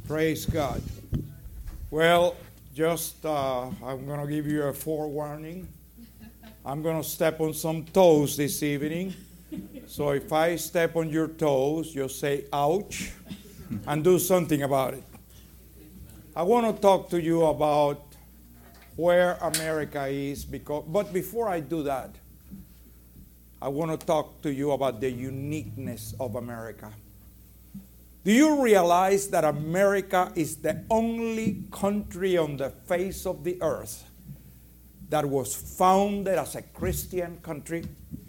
Praise God. Well, I'm going to give you a forewarning. I'm going to step on some toes this evening. So if I step on your toes, you'll say, ouch, and do something about it. I want to talk to you about where America is, but before I do that, I want to talk to you about the uniqueness of America. Do you realize that America is the only country on the face of the earth that was founded as a Christian country?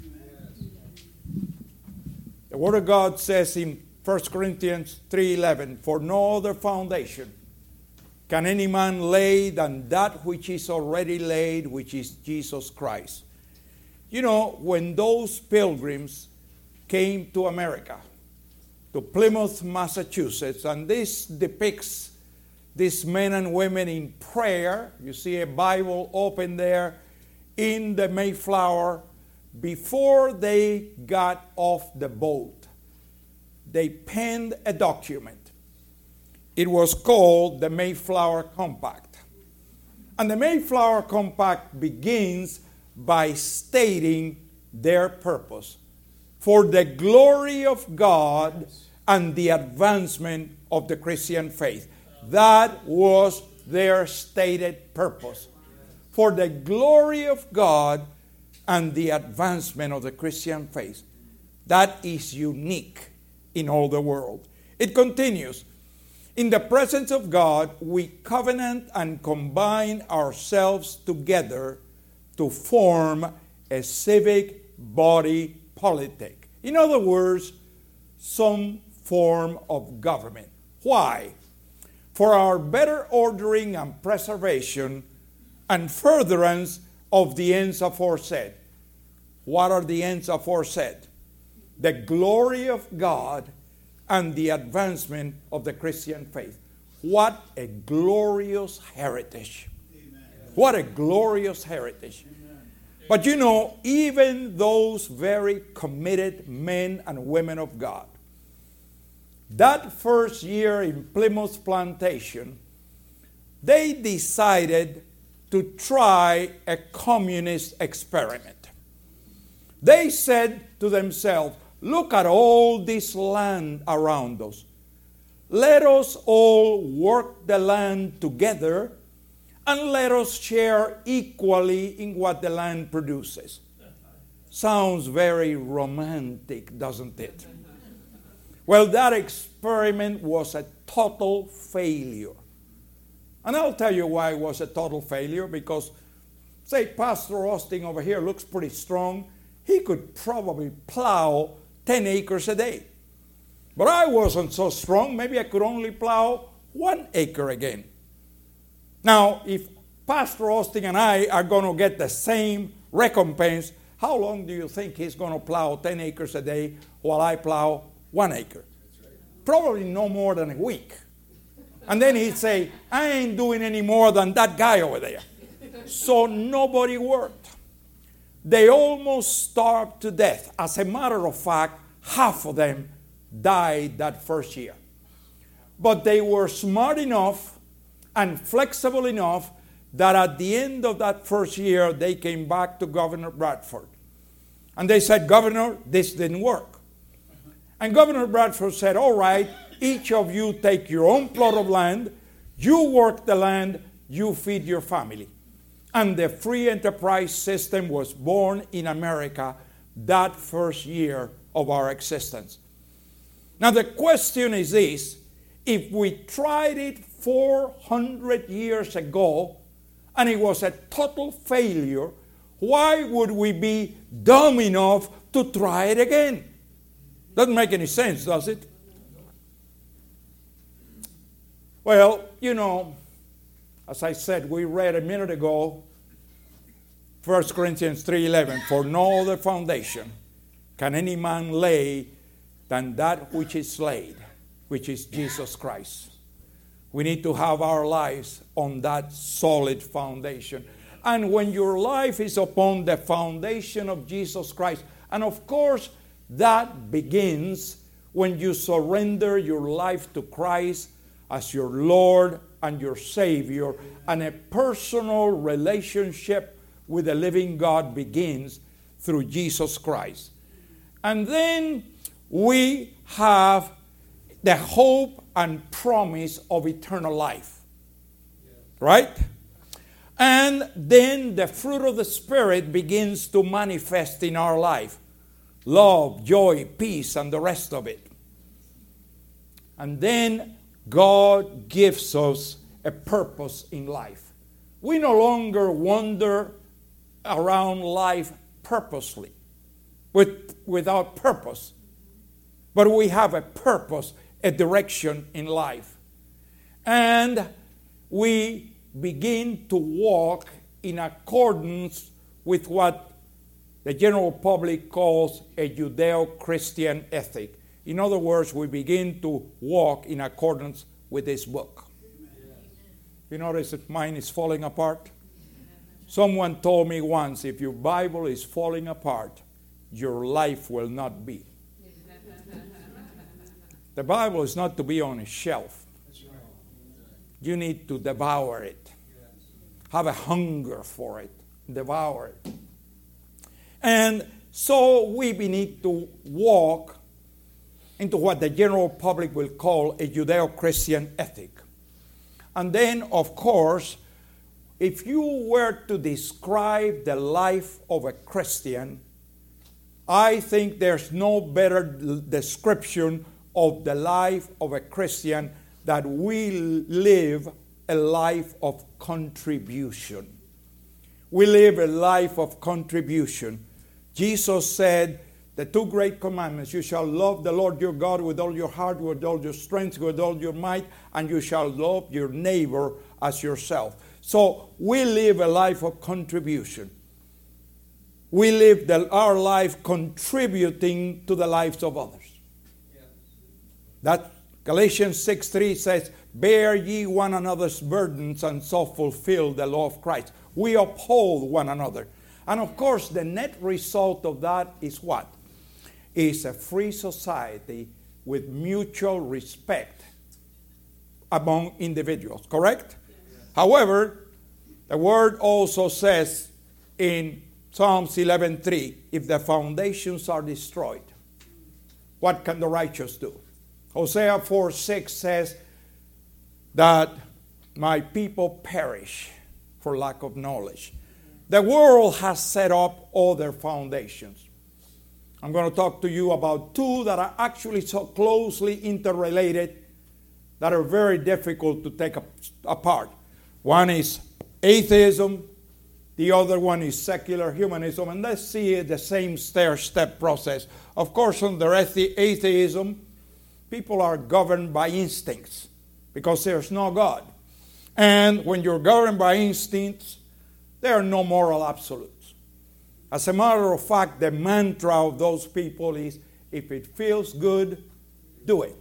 The Word of God says in 1 Corinthians 3:11, "For no other foundation can any man lay than that which is already laid, which is Jesus Christ." You know, when those pilgrims came to America, to Plymouth, Massachusetts, and this depicts these men and women in prayer. You see a Bible open there in the Mayflower. Before they got off the boat, they penned a document. It was called the Mayflower Compact. And the Mayflower Compact begins by stating their purpose: for the glory of God and the advancement of the Christian faith. That was their stated purpose. For the glory of God and the advancement of the Christian faith. That is unique in all the world. It continues, "In the presence of God, we covenant and combine ourselves together to form a civic body politic." In other words, some form of government. Why? For our better ordering and preservation and furtherance of the ends aforesaid. What are the ends aforesaid? The glory of God and the advancement of the Christian faith. What a glorious heritage. Amen. What a glorious heritage. Amen. But you know, even those very committed men and women of God, that first year in Plymouth Plantation, they decided to try a communist experiment. They said to themselves, look at all this land around us. Let us all work the land together and let us share equally in what the land produces. Sounds very romantic, doesn't it? Well, that experiment was a total failure. And I'll tell you why it was a total failure. Because, say, Pastor Austin over here looks pretty strong. He could probably plow 10 acres a day. But I wasn't so strong. Maybe I could only plow 1 acre again. Now, if Pastor Austin and I are going to get the same recompense, how long do you think he's going to plow 10 acres a day while I plow 1 acre? Probably no more than a week. And then he'd say, I ain't doing any more than that guy over there. So nobody worked. They almost starved to death. As a matter of fact, half of them died that first year. But they were smart enough and flexible enough that at the end of that first year, they came back to Governor Bradford. And they said, Governor, this didn't work. And Governor Bradford said, all right, each of you take your own plot of land, you work the land, you feed your family. And the free enterprise system was born in America that first year of our existence. Now the question is this: if we tried it 400 years ago and it was a total failure, why would we be dumb enough to try it again? Doesn't make any sense, does it? Well, you know, as I said, we read a minute ago, 1 Corinthians 3:11, "For no other foundation can any man lay than that which is laid, which is Jesus Christ." We need to have our lives on that solid foundation. And when your life is upon the foundation of Jesus Christ, and of course, that begins when you surrender your life to Christ as your Lord and your Savior, and a personal relationship with the living God begins through Jesus Christ. And then we have the hope and promise of eternal life. Right? And then the fruit of the Spirit begins to manifest in our life. Love, joy, peace, and the rest of it. And then God gives us a purpose in life. We no longer wander around life purposely, without purpose. But we have a purpose, a direction in life. And we begin to walk in accordance with what the general public calls a Judeo-Christian ethic. In other words, we begin to walk in accordance with this book. You notice that mine is falling apart? Someone told me once, if your Bible is falling apart, your life will not be. The Bible is not to be on a shelf. You need to devour it. Have a hunger for it. Devour it. And so we need to walk into what the general public will call a Judeo-Christian ethic. And then, of course, if you were to describe the life of a Christian, I think there's no better description of the life of a Christian that we live a life of contribution. We live a life of contribution. Jesus said, the two great commandments, you shall love the Lord your God with all your heart, with all your strength, with all your might, and you shall love your neighbor as yourself. So we live a life of contribution. We live our life contributing to the lives of others. That Galatians 6:3 says, bear ye one another's burdens and so fulfill the law of Christ. We uphold one another. And of course, the net result of that is what? Is a free society with mutual respect among individuals, correct? Yes. However, the word also says in Psalms 11:3, if the foundations are destroyed, what can the righteous do? Hosea 4:6 says that my people perish for lack of knowledge. The world has set up all their foundations. I'm going to talk to you about two that are actually so closely interrelated that are very difficult to take apart. One is atheism. The other one is secular humanism. And let's see the same stair-step process. Of course, under atheism, people are governed by instincts because there's no God. And when you're governed by instincts, there are no moral absolutes. As a matter of fact, the mantra of those people is, if it feels good, do it.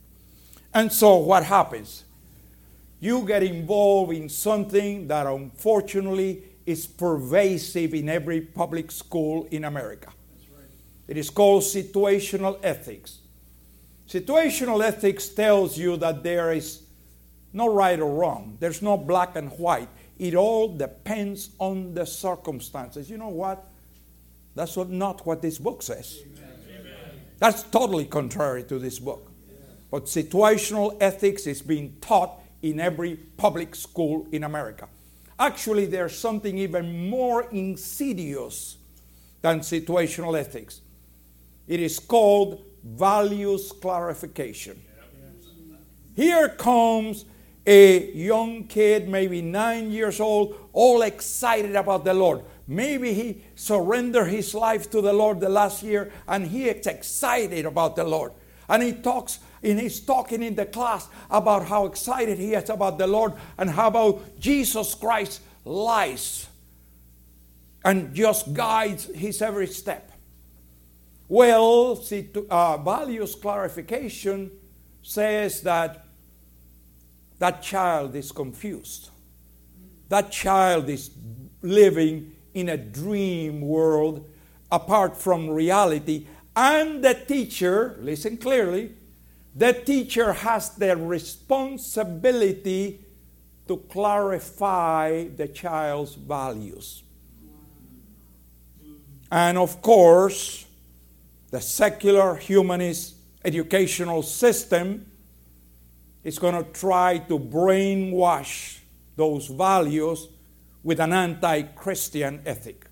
And so what happens? You get involved in something that unfortunately is pervasive in every public school in America. That's right. It is called situational ethics. Situational ethics tells you that there is no right or wrong. There's no black and white. It all depends on the circumstances. You know what? That's not what this book says. Amen. That's totally contrary to this book. But situational ethics is being taught in every public school in America. Actually, there's something even more insidious than situational ethics. It is called values clarification. Here comes a young kid, maybe 9 years old, all excited about the Lord. Maybe he surrendered his life to the Lord the last year, and he is excited about the Lord. And he's talking in the class about how excited he is about the Lord and how about Jesus Christ lies and just guides his every step. Well, values clarification says that child is confused. That child is living in a dream world apart from reality. And the teacher, listen clearly, The teacher has the responsibility to clarify the child's values. And of course, the secular humanist educational system is going to try to brainwash those values with an anti-Christian ethic.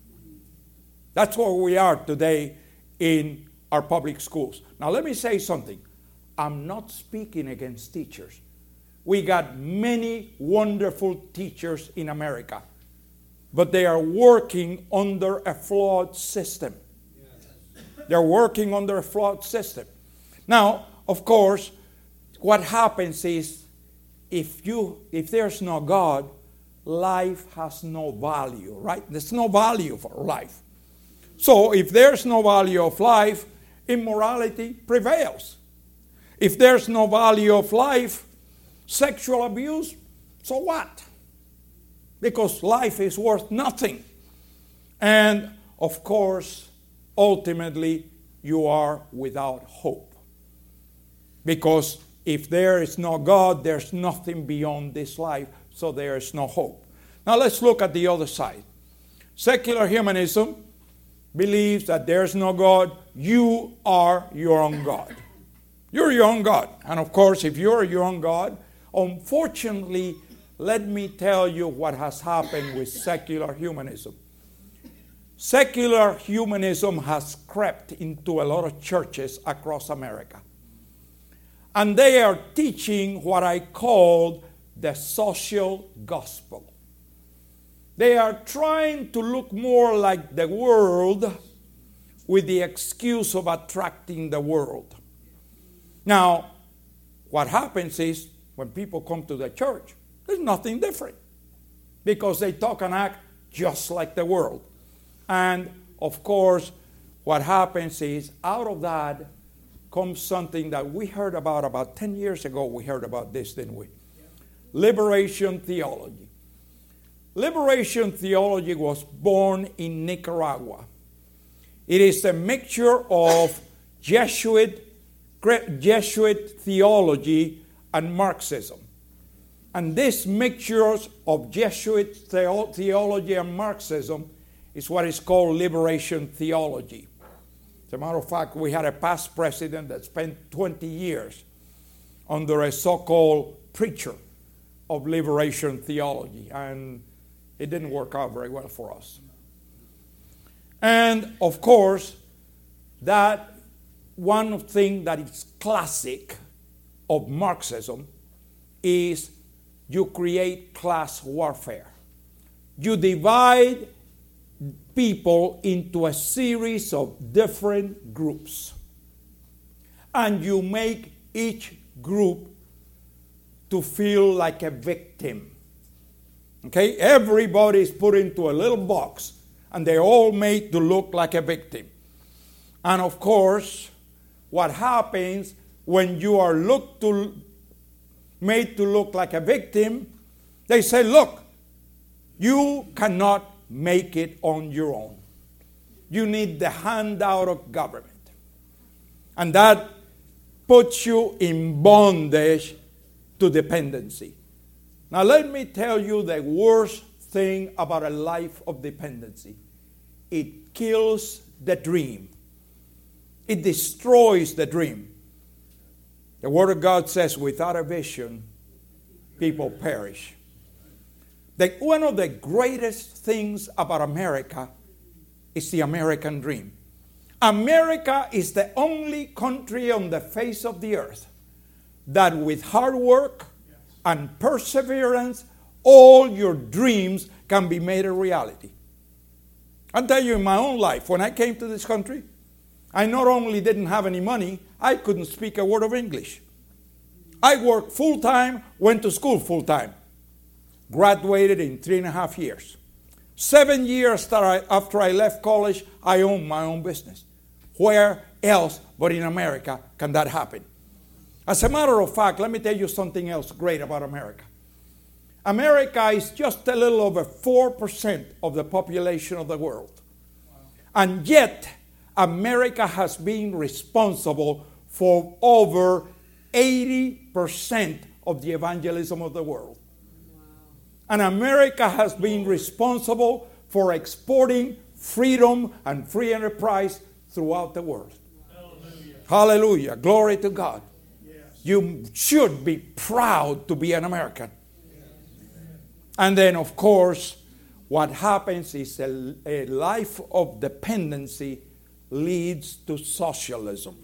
That's where we are today in our public schools. Now let me say something. I'm not speaking against teachers. We got many wonderful teachers in America, but they are working under a flawed system. They're working under a flawed system. Now, of course, what happens is if there's no God, life has no value, right? There's no value for life. So if there's no value of life, immorality prevails. If there's no value of life, sexual abuse, so what? Because life is worth nothing. And of course, ultimately, you are without hope. Because if there is no God, there's nothing beyond this life, so there is no hope. Now let's look at the other side. Secular humanism believes that there's no God. You are your own God. You're your own God. And of course, if you're your own God, unfortunately, let me tell you what has happened with secular humanism. Secular humanism has crept into a lot of churches across America. And they are teaching what I call the social gospel. They are trying to look more like the world with the excuse of attracting the world. Now, what happens is when people come to the church, there's nothing different because they talk and act just like the world. And of course, what happens is out of that comes something that we heard about 10 years ago. We heard about this, didn't we? Yeah. Liberation theology. Liberation theology was born in Nicaragua. It is a mixture of Jesuit theology and Marxism. And this mixture of Jesuit theology and Marxism is what is called liberation theology. As a matter of fact, we had a past president that spent 20 years under a so-called preacher of liberation theology, and it didn't work out very well for us. And of course, that one thing that is classic of Marxism is you create class warfare. You divide people into a series of different groups. And you make each group to feel like a victim. Okay? Everybody is put into a little box and they're all made to look like a victim. And of course, what happens when you are made to look like a victim, they say, look, you cannot make it on your own. You need the handout of government. And that puts you in bondage to dependency. Now let me tell you the worst thing about a life of dependency. It kills the dream. It destroys the dream. The Word of God says, without a vision, people perish. One of the greatest things about America is the American dream. America is the only country on the face of the earth that with hard work and perseverance, all your dreams can be made a reality. I'll tell you in my own life, when I came to this country, I not only didn't have any money, I couldn't speak a word of English. I worked full-time, went to school full-time. Graduated in 3.5 years. 7 years after I left college, I owned my own business. Where else but in America can that happen? As a matter of fact, let me tell you something else great about America. America is just a little over 4% of the population of the world. And yet, America has been responsible for over 80% of the evangelism of the world. And America has been responsible for exporting freedom and free enterprise throughout the world. Hallelujah. Hallelujah. Glory to God. Yes. You should be proud to be an American. Yes. And then, of course, what happens is a life of dependency leads to socialism.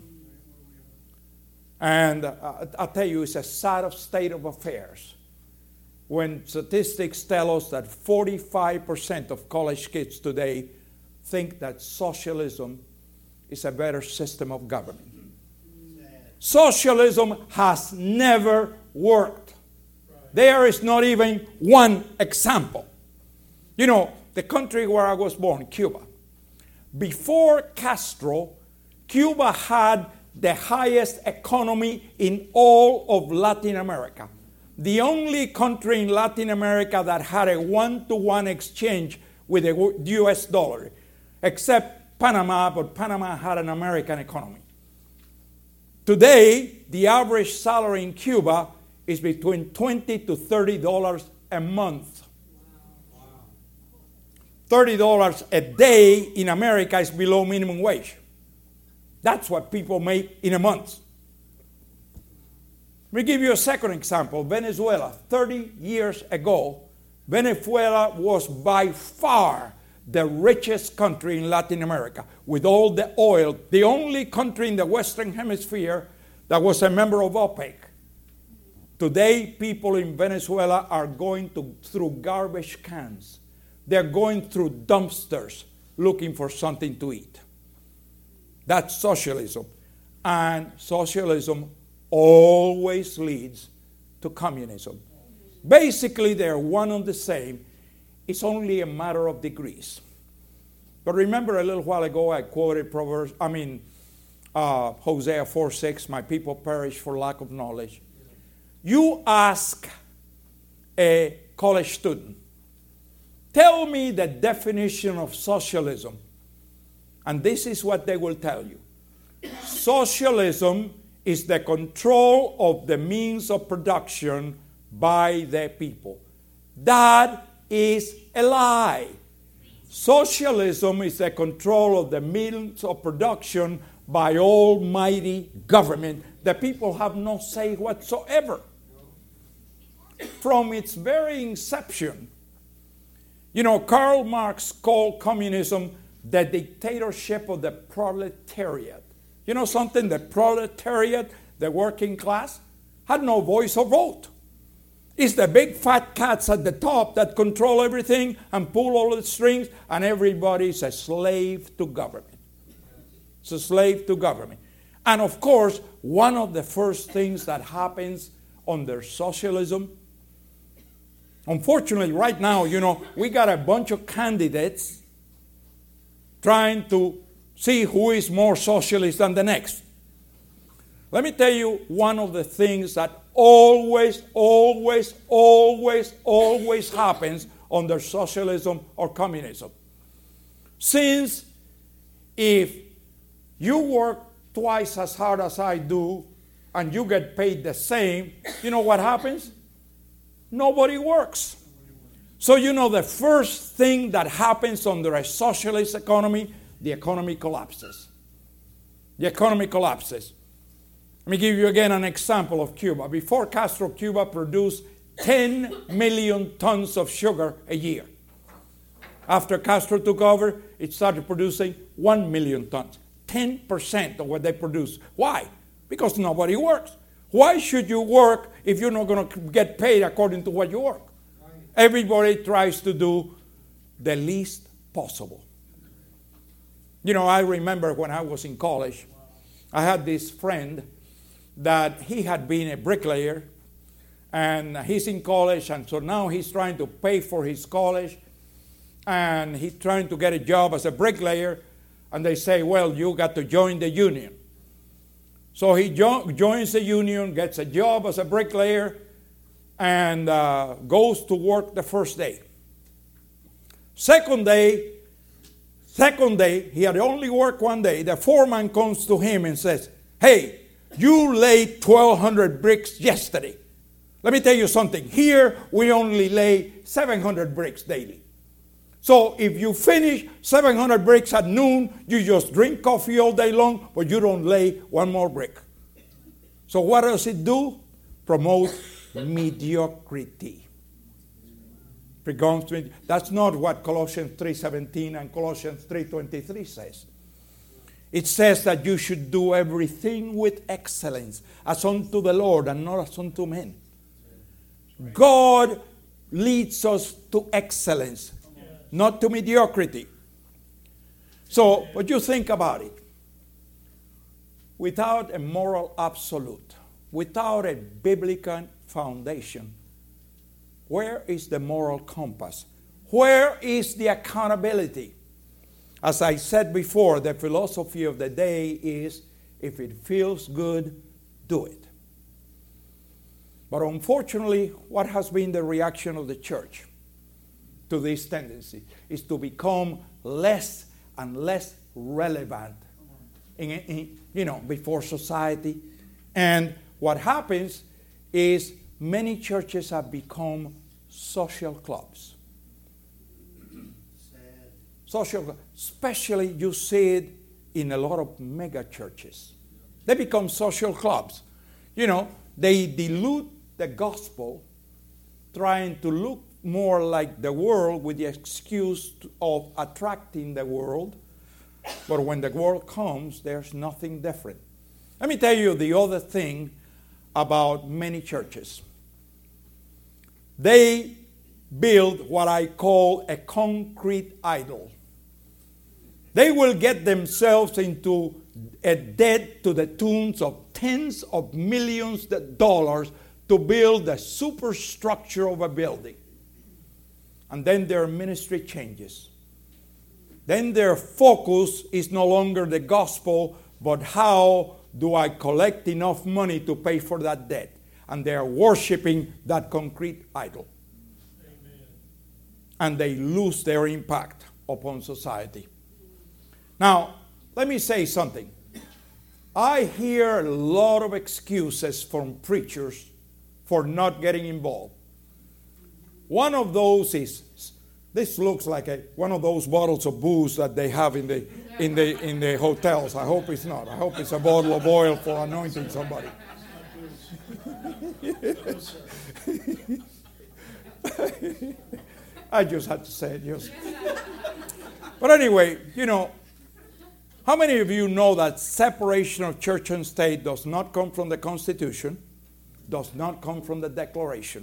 And I'll tell you, it's a sad state of affairs when statistics tell us that 45% of college kids today think that socialism is a better system of government. Socialism has never worked. There is not even one example. You know, the country where I was born, Cuba. Before Castro, Cuba had the highest economy in all of Latin America. The only country in Latin America that had a one-to-one exchange with the U.S. dollar, except Panama, but Panama had an American economy. Today, the average salary in Cuba is between $20 to $30 a month. $30 a day in America is below minimum wage. That's what people make in a month. Let me give you a second example. Venezuela. 30 years ago, Venezuela was by far the richest country in Latin America with all the oil. The only country in the Western Hemisphere that was a member of OPEC. Today, people in Venezuela are going through garbage cans. They're going through dumpsters looking for something to eat. That's socialism. And socialism always leads to communism. Basically, they're one and the same. It's only a matter of degrees. But remember a little while ago I quoted Hosea 4:6, my people perish for lack of knowledge. You ask a college student, tell me the definition of socialism. And this is what they will tell you. Socialism is the control of the means of production by the people. That is a lie. Socialism is the control of the means of production by almighty government. The people have no say whatsoever. From its very inception, you know, Karl Marx called communism the dictatorship of the proletariat. You know something? The proletariat, the working class, had no voice or vote. It's the big fat cats at the top that control everything and pull all the strings, and everybody's a slave to government. It's a slave to government. And of course, one of the first things that happens under socialism, unfortunately right now, you know, we got a bunch of candidates trying to see who is more socialist than the next. Let me tell you one of the things that always happens under socialism or communism. Since if you work twice as hard as I do and you get paid the same, you know what happens? Nobody works. So you know the first thing that happens under a socialist economy, the economy collapses. The economy collapses. Let me give you again an example of Cuba. Before Castro, Cuba produced 10 million tons of sugar a year. After Castro took over, it started producing 1 million tons. 10% of what they produce. Why? Because nobody works. Why should you work if you're not going to get paid according to what you work? Everybody tries to do the least possible. You know, I remember when I was in college, I had this friend that he had been a bricklayer, and he's in college, and so now he's trying to pay for his college, and he's trying to get a job as a bricklayer, and they say, well, you got to join the union. So he joins the union, gets a job as a bricklayer, and goes to work the first day. Second day, he had only worked one day. The foreman comes to him and says, hey, You laid 1,200 bricks yesterday. Let me tell you something. Here, we only lay 700 bricks daily. So if you finish 700 bricks at noon, you just drink coffee all day long, but you don't lay one more brick. So what does it do? Promote mediocrity. That's not what Colossians 3:17 and Colossians 3:23 says. It says that you should do everything with excellence, as unto the Lord and not as unto men. God leads us to excellence, not to mediocrity. So, what you think about it? Without a moral absolute, without a biblical foundation, where is the moral compass? Where is the accountability? As I said before, the philosophy of the day is, if it feels good, do it. But unfortunately, what has been the reaction of the church to this tendency is to become less and less relevant before society. And what happens is many churches have become social clubs. Social clubs. Especially you see it in a lot of mega churches. They become social clubs. They dilute the gospel, trying to look more like the world with the excuse of attracting the world. But when the world comes, there's nothing different. Let me tell you the other thing about many churches. They build what I call a concrete idol. They will get themselves into a debt to the tunes of tens of millions of dollars to build the superstructure of a building. And then their ministry changes. Then their focus is no longer the gospel, but how do I collect enough money to pay for that debt? And they are worshiping that concrete idol. Amen. And they lose their impact upon society. Now, let me say something. I hear a lot of excuses from preachers for not getting involved. One of those is, this looks like one of those bottles of booze that they have in the hotels. I hope it's not. I hope it's a bottle of oil for anointing somebody. I just had to say it. But anyway, how many of you know that separation of church and state does not come from the Constitution, does not come from the Declaration?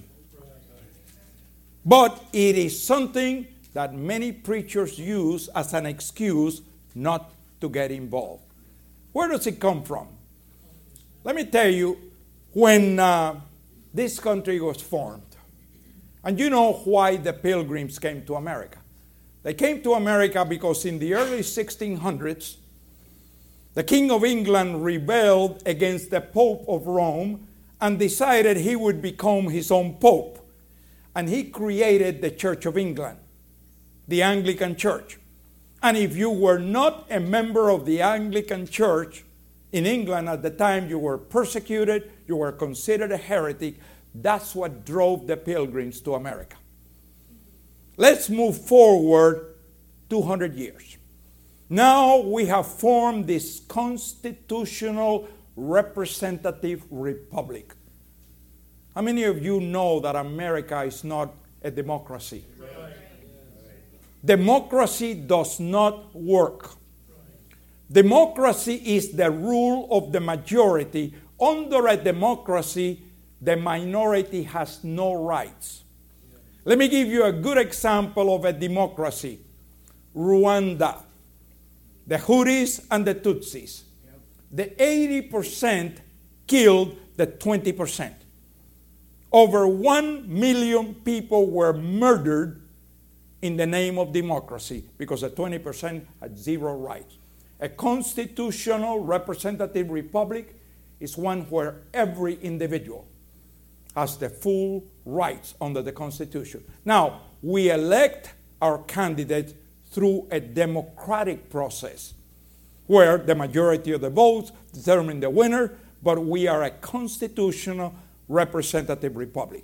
But it is something that many preachers use as an excuse not to get involved. Where does it come from? Let me tell you, when this country was formed, and you know why the Pilgrims came to America. They came to America because in the early 1600s, the King of England rebelled against the Pope of Rome and decided he would become his own Pope. And he created the Church of England, the Anglican Church. And if you were not a member of the Anglican Church in England at the time, you were persecuted, you were considered a heretic. That's what drove the Pilgrims to America. Let's move forward 200 years. Now we have formed this constitutional representative republic. How many of you know that America is not a democracy? Right. Democracy does not work. Democracy is the rule of the majority. Under a democracy, the minority has no rights. Let me give you a good example of a democracy. Rwanda. The Hutus and the Tutsis. The 80% killed the 20%. Over 1 million people were murdered in the name of democracy because the 20% had zero rights. A constitutional representative republic is one where every individual has the full rights under the Constitution. Now, we elect our candidates through a democratic process where the majority of the votes determine the winner, but we are a constitutional representative republic.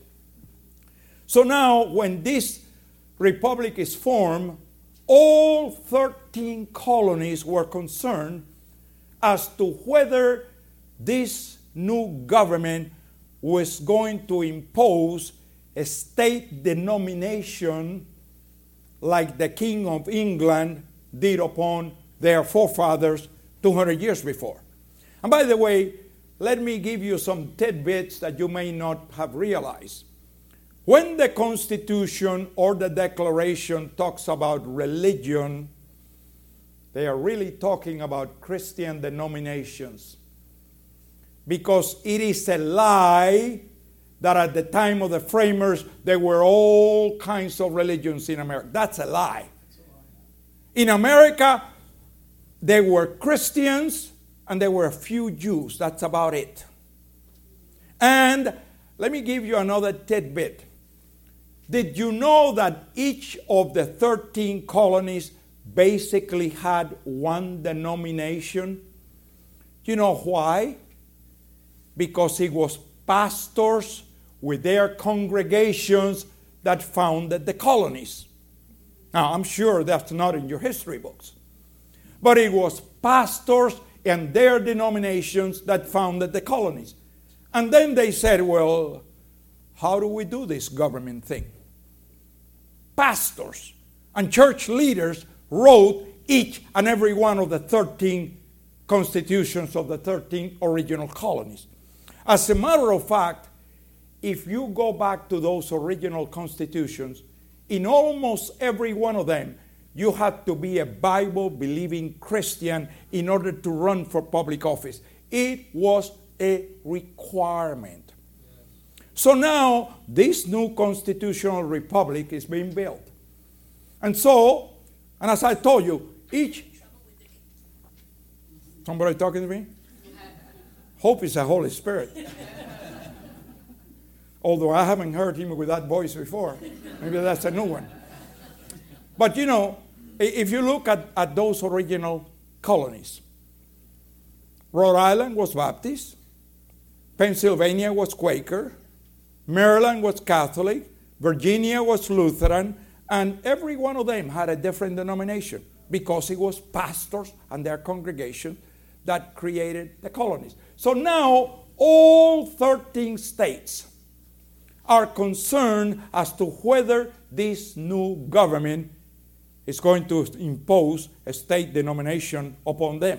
So now, when this republic is formed, all 13 colonies were concerned as to whether this new government was going to impose a state denomination like the King of England did upon their forefathers 200 years before. And by the way, let me give you some tidbits that you may not have realized. When the Constitution or the Declaration talks about religion, they are really talking about Christian denominations. Because it is a lie that at the time of the framers, there were all kinds of religions in America. That's a lie. In America, there were Christians and there were a few Jews. That's about it. And let me give you another tidbit. Did you know that each of the 13 colonies basically had one denomination? You know why? Because it was pastors with their congregations that founded the colonies. Now, I'm sure that's not in your history books. But it was pastors and their denominations that founded the colonies. And then they said, well, how do we do this government thing? Pastors and church leaders wrote each and every one of the 13 constitutions of the 13 original colonies. As a matter of fact, if you go back to those original constitutions, in almost every one of them, you had to be a Bible-believing Christian in order to run for public office. It was a requirement. So now, this new constitutional republic is being built. And so, and as I told you, each... Somebody talking to me? Hope it's the Holy Spirit. Although I haven't heard him with that voice before. Maybe that's a new one. But you know, if you look at those original colonies, Rhode Island was Baptist, Pennsylvania was Quaker, Maryland was Catholic, Virginia was Lutheran, and every one of them had a different denomination because it was pastors and their congregation that created the colonies. So now all 13 states are concerned as to whether this new government is going to impose a state denomination upon them.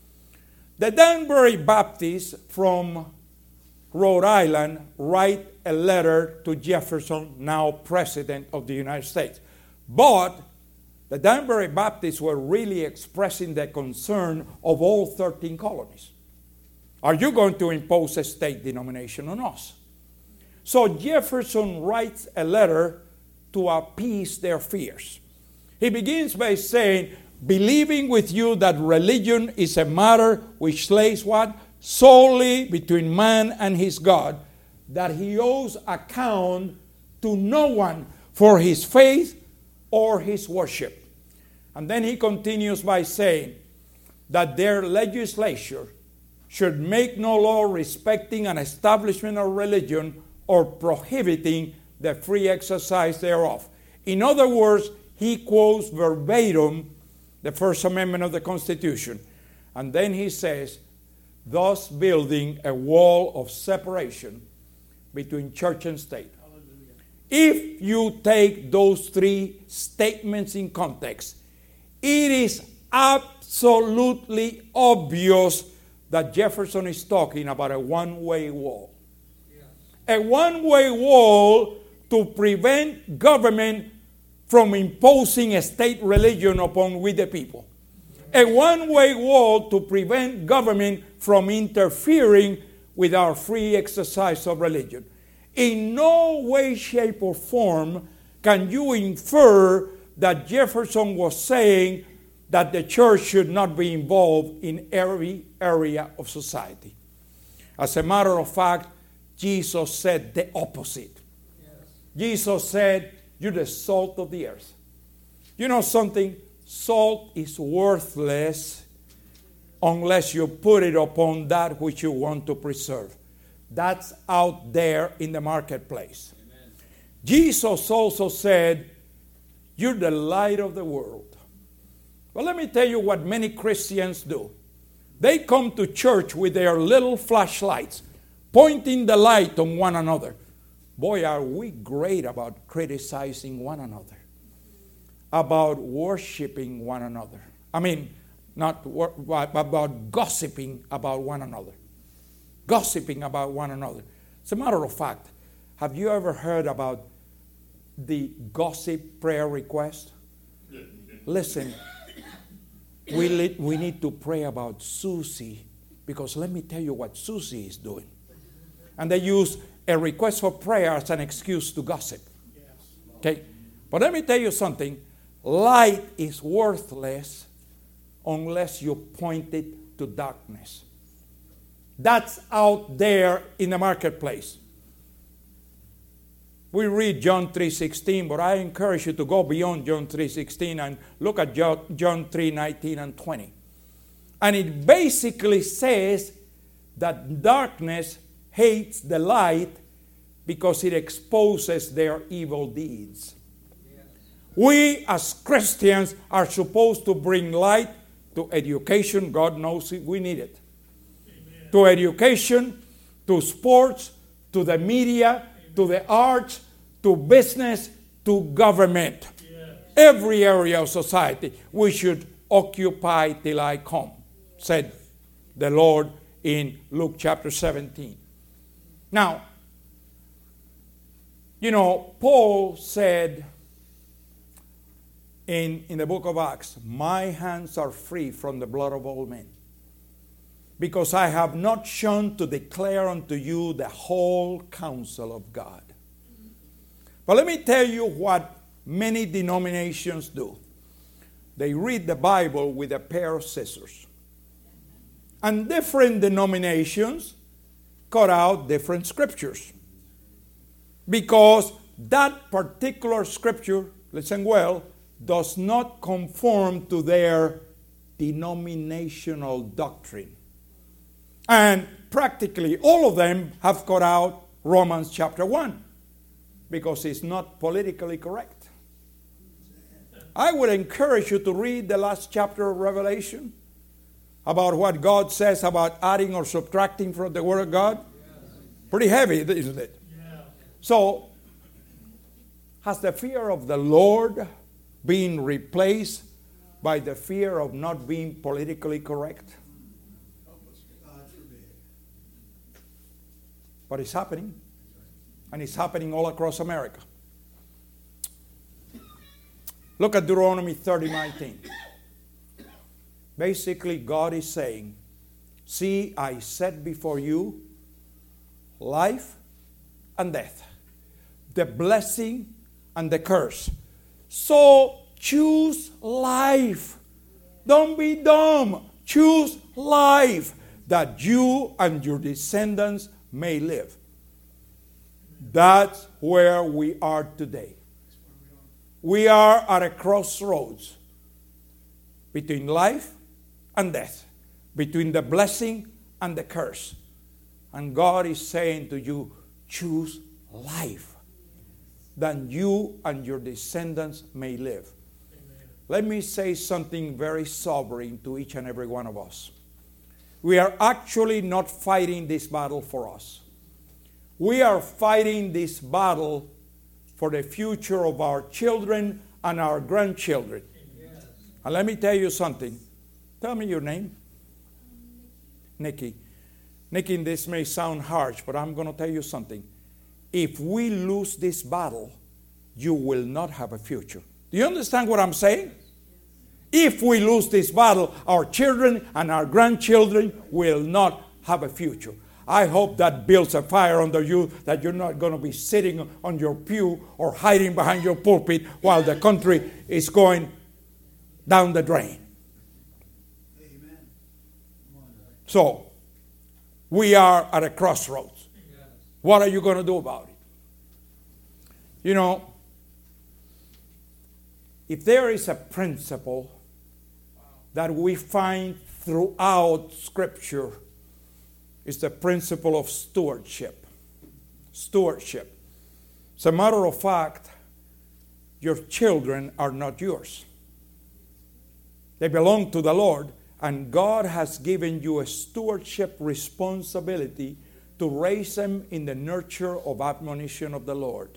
The Danbury Baptists from Rhode Island write a letter to Jefferson, now President of the United States. But the Danbury Baptists were really expressing the concern of all 13 colonies. Are you going to impose a state denomination on us? So Jefferson writes a letter to appease their fears. He begins by saying, believing with you that religion is a matter which lays what? Solely between man and his God, that he owes account to no one for his faith or his worship. And then he continues by saying that their legislature should make no law respecting an establishment of religion or prohibiting the free exercise thereof. In other words, he quotes verbatim the First Amendment of the Constitution. And then he says, thus building a wall of separation between church and state. Hallelujah. If you take those three statements in context, it is absolutely obvious that Jefferson is talking about a one-way wall. Yeah. A one-way wall to prevent government from imposing a state religion upon we the people. A one-way wall to prevent government from interfering with our free exercise of religion. In no way, shape, or form can you infer that Jefferson was saying that the church should not be involved in every area of society. As a matter of fact, Jesus said the opposite. Yes. Jesus said, you're the salt of the earth. You know something? Salt is worthless unless you put it upon that which you want to preserve. That's out there in the marketplace. Amen. Jesus also said, you're the light of the world. Well, let me tell you what many Christians do. They come to church with their little flashlights, pointing the light on one another. Boy, are we great about criticizing one another, about worshiping one another. I mean, not about gossiping about one another. Gossiping about one another. As a matter of fact, have you ever heard about the gossip prayer request? Listen, we need to pray about Susie, because let me tell you what Susie is doing. And they use a request for prayer as an excuse to gossip. Okay? But let me tell you something. Light is worthless unless you point it to darkness. That's out there in the marketplace. We read John 3:16, but I encourage you to go beyond John 3:16 and look at John 3:19 and 20. And it basically says that darkness hates the light because it exposes their evil deeds. Yes. We as Christians are supposed to bring light to education. God knows we need it. Amen. To education, to sports, to the media, to the arts, to business, to government. Yes. Every area of society we should occupy till I come, said the Lord in Luke chapter 17. Now, you know, Paul said in the book of Acts, my hands are free from the blood of all men, because I have not shunned to declare unto you the whole counsel of God. But let me tell you what many denominations do. They read the Bible with a pair of scissors. And different denominations cut out different scriptures, because that particular scripture, listen well, does not conform to their denominational doctrine. And practically all of them have cut out Romans chapter 1, because it's not politically correct. I would encourage you to read the last chapter of Revelation about what God says about adding or subtracting from the Word of God. Pretty heavy, isn't it? Yeah. So, has the fear of the Lord been replaced by the fear of not being politically correct? But it's happening. And it's happening all across America. Look at Deuteronomy 30:19. Basically, God is saying, see, I set before you life and death, the blessing and the curse. So choose life. Don't be dumb. Choose life, that you and your descendants may live. That's where we are today. We are at a crossroads between life and death, between the blessing and the curse. And God is saying to you, choose life, that you and your descendants may live. Amen. Let me say something very sobering to each and every one of us. We are actually not fighting this battle for us. We are fighting this battle for the future of our children and our grandchildren. Yes. And let me tell you something. Tell me your name. Nikki. Nikki, this may sound harsh, but I'm going to tell you something. If we lose this battle, you will not have a future. Do you understand what I'm saying? If we lose this battle, our children and our grandchildren will not have a future. I hope that builds a fire under you, that you're not going to be sitting on your pew or hiding behind your pulpit while the country is going down the drain. Amen. So, we are at a crossroads. What are you going to do about it? You know, if there is a principle that we find throughout Scripture is the principle of stewardship. Stewardship. As a matter of fact, your children are not yours. They belong to the Lord, and God has given you a stewardship responsibility to raise them in the nurture of admonition of the Lord.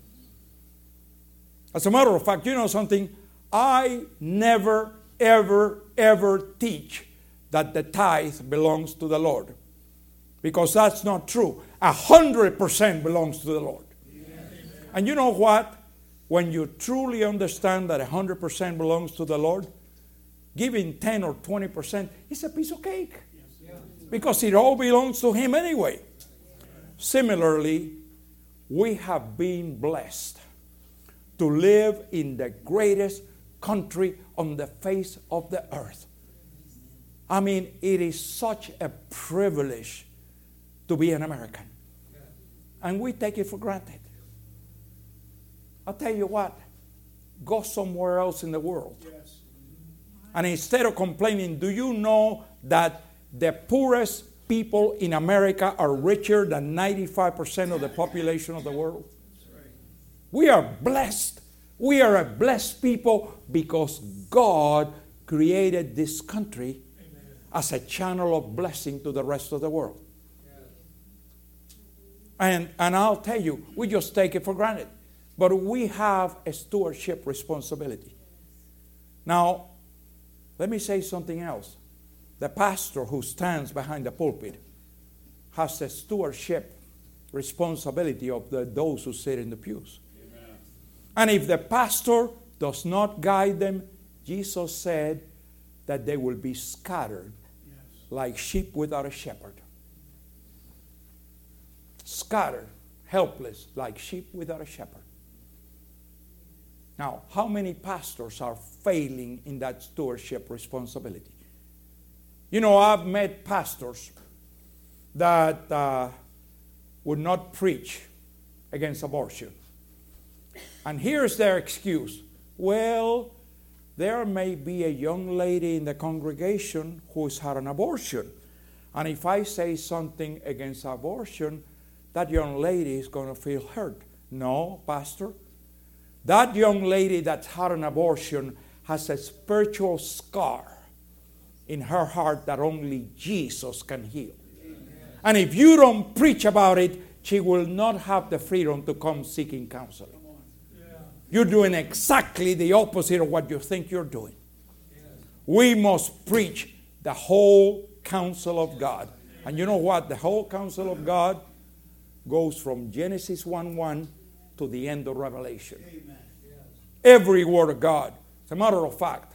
As a matter of fact, you know something? I never, ever, ever teach that the tithe belongs to the Lord. Because that's not true. 100% belongs to the Lord. Amen. And you know what? When you truly understand that 100% belongs to the Lord, giving 10 or 20% is a piece of cake. Because it all belongs to Him anyway. Similarly, we have been blessed to live in the greatest country on the face of the earth. I mean, it is such a privilege to be an American. And we take it for granted. I'll tell you what, go somewhere else in the world. And instead of complaining, do you know that the poorest people in America are richer than 95% of the population of the world? We are blessed. We are a blessed people because God created this country as a channel of blessing to the rest of the world. And I'll tell you, we just take it for granted. But we have a stewardship responsibility. Now, let me say something else. The pastor who stands behind the pulpit has a stewardship responsibility of those who sit in the pews. Amen. And if the pastor does not guide them, Jesus said that they will be scattered like sheep without a shepherd. Scattered, helpless, like sheep without a shepherd. Now, how many pastors are failing in that stewardship responsibility? You know, I've met pastors that would not preach against abortion. And here's their excuse. Well, there may be a young lady in the congregation who's had an abortion. And if I say something against abortion, that young lady is going to feel hurt. No, Pastor. That young lady that's had an abortion has a spiritual scar in her heart that only Jesus can heal. Amen. And if you don't preach about it, she will not have the freedom to come seeking counseling. Yeah. You're doing exactly the opposite of what you think you're doing. Yes. We must preach the whole counsel of God. And you know what? The whole counsel of God goes from Genesis 1:1 to the end of Revelation. Amen. Every word of God. As a matter of fact,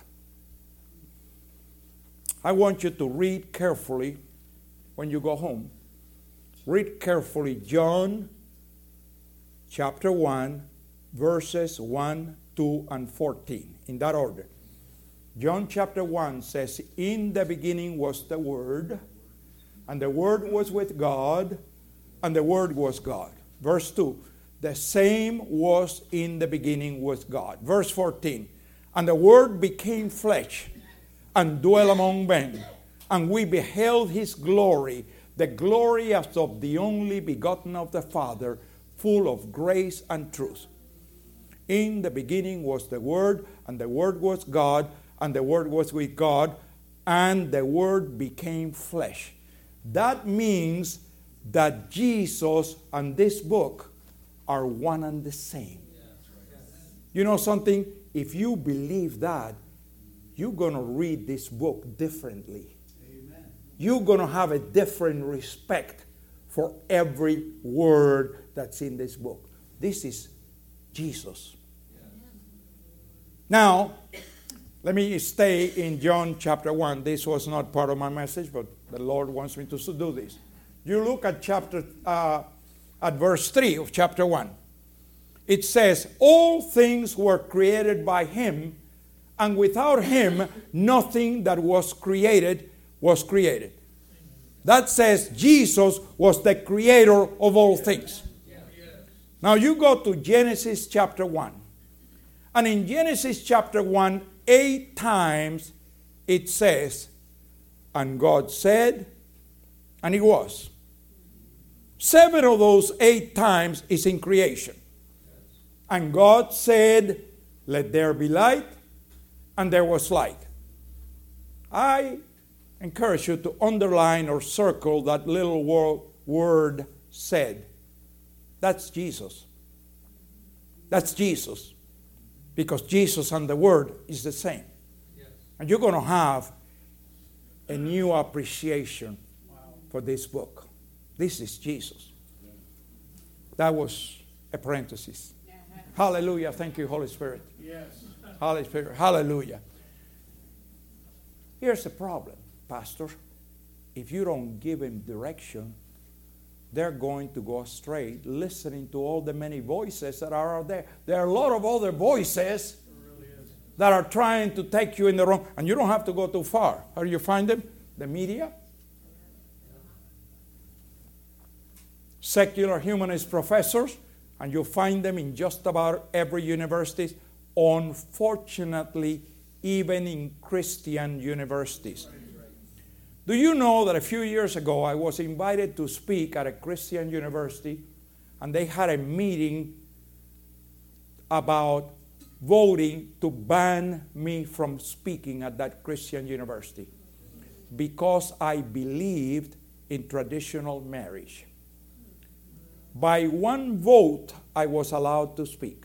I want you to read carefully when you go home. Read carefully John chapter 1, verses 1, 2, and 14. In that order. John chapter 1 says, in the beginning was the Word, and the Word was with God, and the Word was God. Verse 2, the same was in the beginning with God. Verse 14, and the Word became flesh and dwelt among men, and we beheld His glory, the glory as of the only begotten of the Father, full of grace and truth. In the beginning was the Word, and the Word was God, and the Word was with God, and the Word became flesh. That means that Jesus and this book are one and the same. You know something? If you believe that, you're going to read this book differently. Amen. You're going to have a different respect for every word that's in this book. This is Jesus. Yeah. Now, let me stay in John chapter 1. This was not part of my message, but the Lord wants me to do this. You look at at verse 3 of chapter 1. It says, all things were created by Him, and without Him, nothing that was created was created. That says Jesus was the creator of all things. Now you go to Genesis chapter 1. And in Genesis chapter 1, 8 times it says and God said, and it was. 7 of those 8 times is in creation. And God said, let there be light, and there was light. I encourage you to underline or circle that little word said. That's Jesus. That's Jesus. Because Jesus and the Word is the same. Yes. And you're going to have a new appreciation for this book. This is Jesus. That was a parenthesis. Hallelujah. Thank you, Holy Spirit. Yes. Holy Spirit. Hallelujah. Here's the problem, Pastor. If you don't give them direction, they're going to go astray listening to all the many voices that are out there. There are a lot of other voices that are trying to take you in the wrong. And you don't have to go too far. How do you find them? The media. Secular humanist professors. And you'll find them in just about every university. Unfortunately, even in Christian universities. Do you know that a few years ago I was invited to speak at a Christian university, and they had a meeting about voting to ban me from speaking at that Christian university because I believed in traditional marriage. By one vote, I was allowed to speak.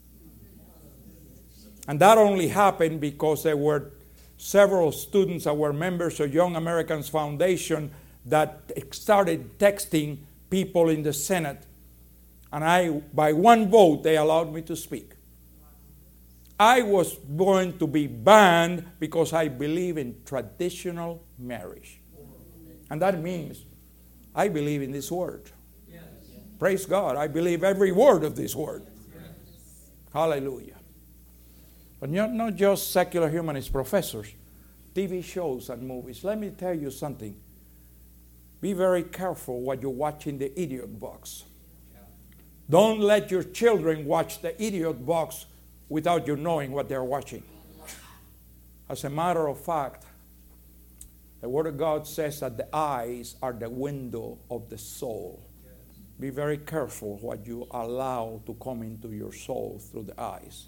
And that only happened because there were several students that were members of Young Americans Foundation that started texting people in the Senate. And by one vote, they allowed me to speak. I was going to be banned because I believe in traditional marriage. And that means I believe in this word. Yes. Praise God. I believe every word of this word. Yes. Hallelujah. But not just secular humanist professors, TV shows and movies. Let me tell you something. Be very careful what you watch in the idiot box. Don't let your children watch the idiot box without you knowing what they're watching. As a matter of fact, the Word of God says that the eyes are the window of the soul. Be very careful what you allow to come into your soul through the eyes.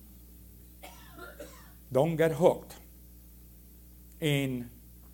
Don't get hooked in.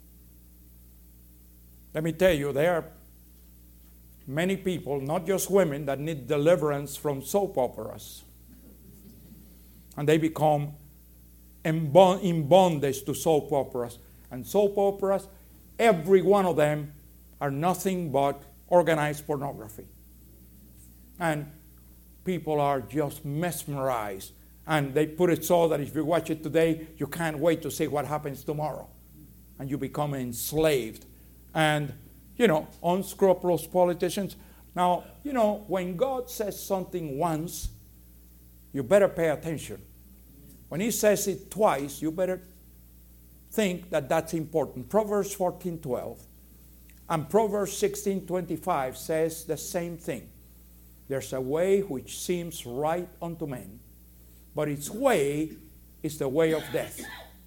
Let me tell you, there are many people, not just women, that need deliverance from soap operas. And they become in bondage to soap operas. And soap operas, every one of them are nothing but organized pornography. And people are just mesmerized. And they put it so that if you watch it today, you can't wait to see what happens tomorrow. And you become enslaved. And, unscrupulous politicians. Now, when God says something once, you better pay attention. When He says it twice, you better think that that's important. Proverbs 14:12 and Proverbs 16:25 says the same thing. There's a way which seems right unto men, but its way is the way of death.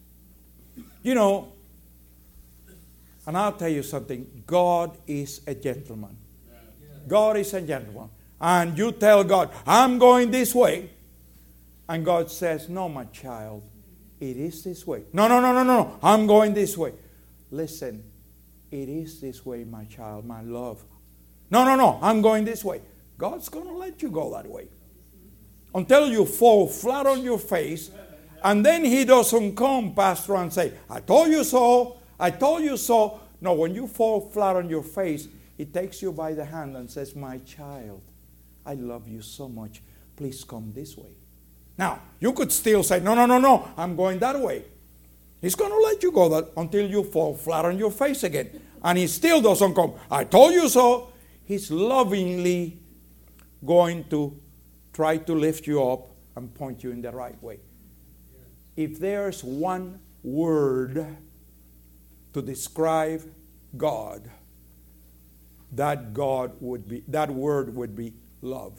And I'll tell you something. God is a gentleman. God is a gentleman. And you tell God, I'm going this way. And God says, no, my child, it is this way. No, I'm going this way. Listen, it is this way, my child, my love. No, I'm going this way. God's going to let you go that way. Until you fall flat on your face. And then He doesn't come, Pastor, and say, I told you so. I told you so. No, when you fall flat on your face, He takes you by the hand and says, my child, I love you so much. Please come this way. Now, you could still say, no, I'm going that way. He's going to let you go that until you fall flat on your face again. And He still doesn't come. I told you so. He's lovingly going to try to lift you up and point you in the right way. If there's one word to describe God, that word would be love.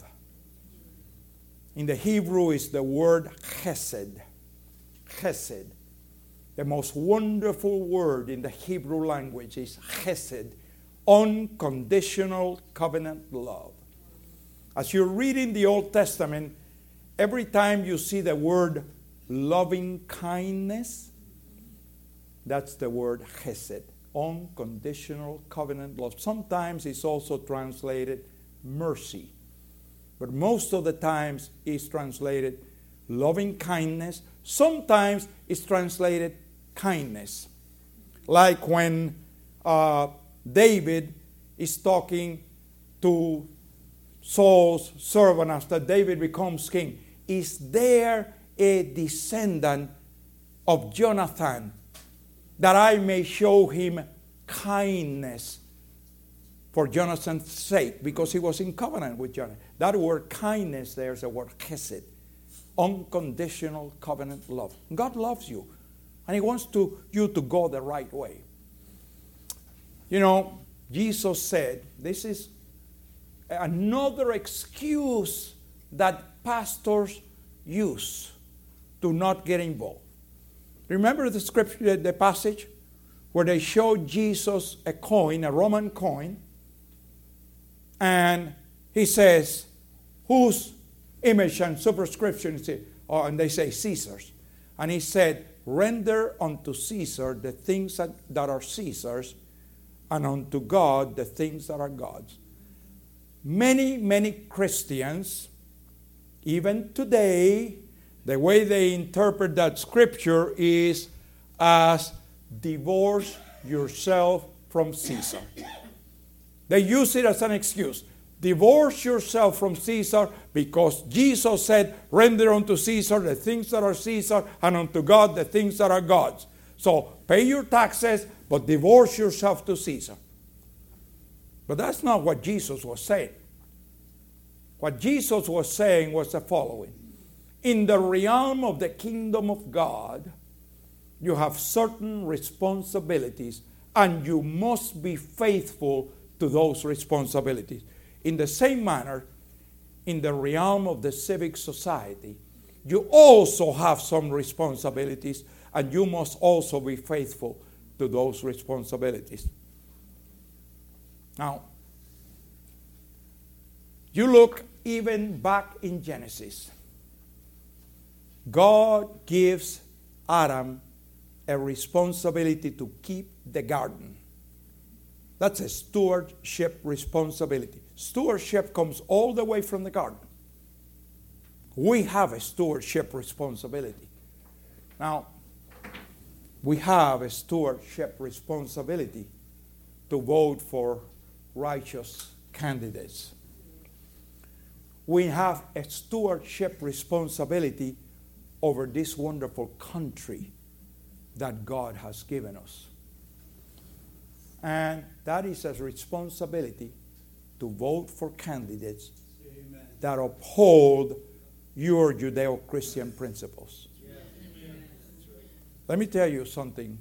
In the Hebrew is the word chesed. Chesed. The most wonderful word in the Hebrew language is chesed, unconditional covenant love. As you're reading the Old Testament, every time you see the word loving kindness, that's the word chesed, unconditional covenant love. Sometimes it's also translated mercy, but most of the times it's translated loving kindness. Sometimes it's translated kindness. Like when David is talking to Saul's servant after David becomes king. Is there a descendant of Jonathan that I may show him kindness for Jonathan's sake? Because he was in covenant with Jonathan. That word kindness, there's a word chesed. Unconditional covenant love. God loves you. And he wants you to go the right way. You know, Jesus said, this is another excuse that pastors use to not get involved. Remember the scripture, the passage where they showed Jesus a coin, a Roman coin, and he says, whose image and superscription is it? Oh, and they say Caesar's. And he said, render unto Caesar the things that are Caesar's, and unto God the things that are God's. Many, many Christians, even today, the way they interpret that scripture is as divorce yourself from Caesar. They use it as an excuse. Divorce yourself from Caesar because Jesus said, render unto Caesar the things that are Caesar and unto God the things that are God's. So pay your taxes, but divorce yourself to Caesar. But that's not what Jesus was saying. What Jesus was saying was the following. In the realm of the kingdom of God, you have certain responsibilities, and you must be faithful to those responsibilities. In the same manner, in the realm of the civic society, you also have some responsibilities, and you must also be faithful to those responsibilities. Now, you look even back in Genesis. God gives Adam a responsibility to keep the garden. That's a stewardship responsibility. Stewardship comes all the way from the garden. We have a stewardship responsibility. Now, we have a stewardship responsibility to vote for righteous candidates. We have a stewardship responsibility over this wonderful country that God has given us. And that is a responsibility to vote for candidates Amen. That uphold your Judeo-Christian principles. Amen. Let me tell you something.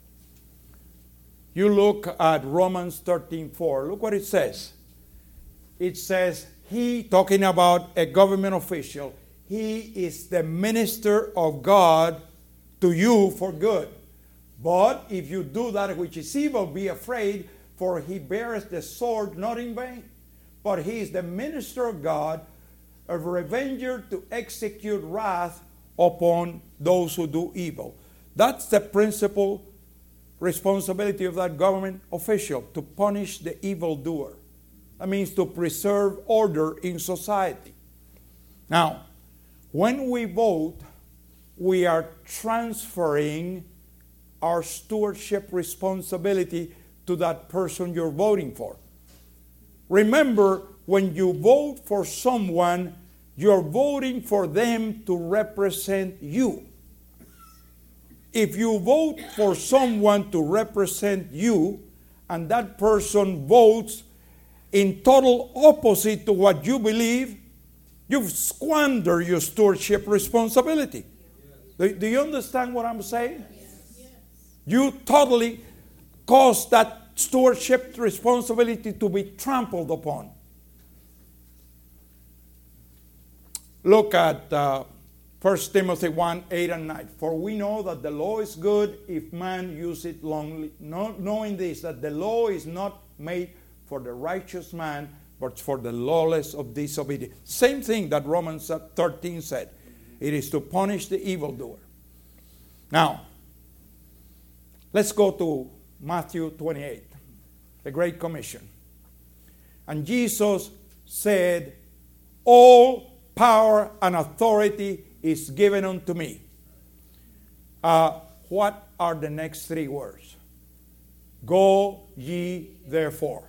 You look at Romans 13:4. Look what it says. It says, he, talking about a government official, he is the minister of God to you for good. But if you do that which is evil, be afraid, for he bears the sword not in vain. But he is the minister of God, a revenger to execute wrath upon those who do evil. That's the principal responsibility of that government official, to punish the evildoer. That means to preserve order in society. Now, when we vote, we are transferring our stewardship responsibility to that person you're voting for. Remember, when you vote for someone, you're voting for them to represent you. If you vote for someone to represent you, and that person votes in total opposite to what you believe, you've squandered your stewardship responsibility. Do you understand what I'm saying? Yes. You totally caused that stewardship responsibility to be trampled upon. Look at 1 Timothy 1, 8 and 9. For we know that the law is good if man use it longly, knowing this, that the law is not made for the righteous man, but for the lawless of disobedience. Same thing that Romans 13 said. It is to punish the evildoer. Now, let's go to Matthew 28, the Great Commission. And Jesus said, all power and authority is given unto me. What are the next three words? Go ye therefore.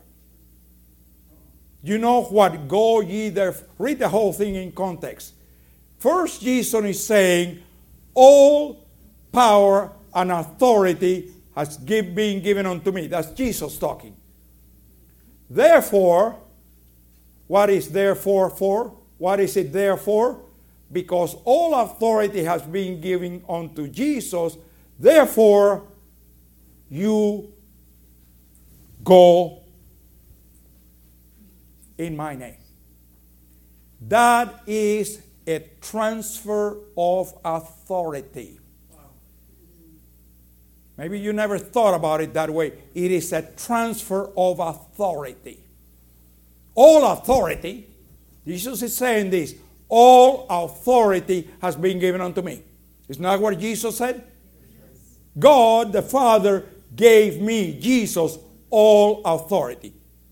You know what go ye therefore? Read the whole thing in context. First, Jesus is saying, all power and authority has been given unto me. That's Jesus talking. Therefore, what is therefore for? What is it there for? Because all authority has been given unto Jesus, therefore you go in my name. That is a transfer of authority. Maybe you never thought about it that way. It is a transfer of authority. All authority, Jesus is saying this, all authority has been given unto me. Isn't that what Jesus said? God the Father gave me, Jesus, all authority.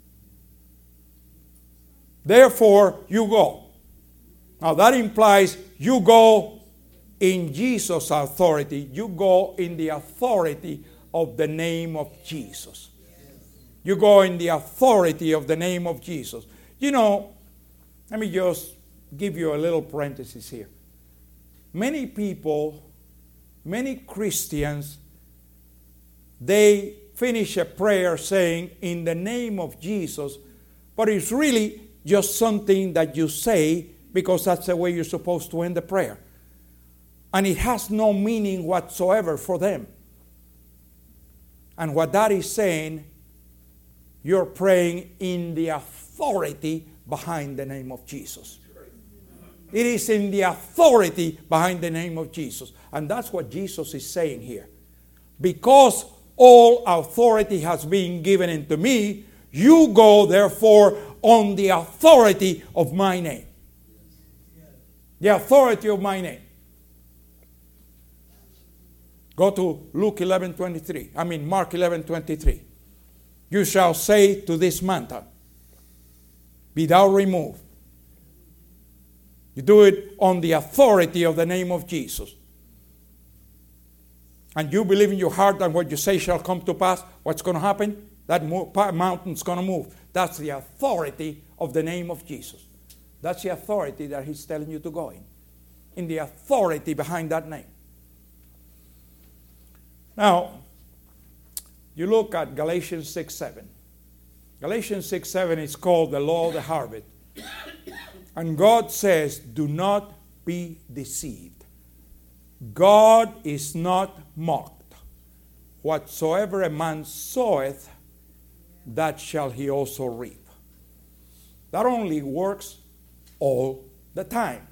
Therefore, you go. Now that implies you go in Jesus' authority. You go in the authority of the name of Jesus. You go in the authority of the name of Jesus. You know, let me just give you a little parenthesis here. Many people, many Christians, they finish a prayer saying, in the name of Jesus, but it's really just something that you say because that's the way you're supposed to end the prayer. And it has no meaning whatsoever for them. And what that is saying, you're praying in the authority behind the name of Jesus. It is in the authority behind the name of Jesus. And that's what Jesus is saying here. Because all authority has been given unto me, you go therefore on the authority of my name. The authority of my name. Go to Mark 11:23. You shall say to this mountain, be thou removed. You do it on the authority of the name of Jesus. And you believe in your heart that what you say shall come to pass. What's going to happen? That mountain's going to move. That's the authority of the name of Jesus. That's the authority that he's telling you to go in the authority behind that name. Now, you look at Galatians 6:7. Galatians 6:7 is called the law of the harvest. And God says, do not be deceived. God is not mocked. Whatsoever a man soweth, that shall he also reap. That only works all the time.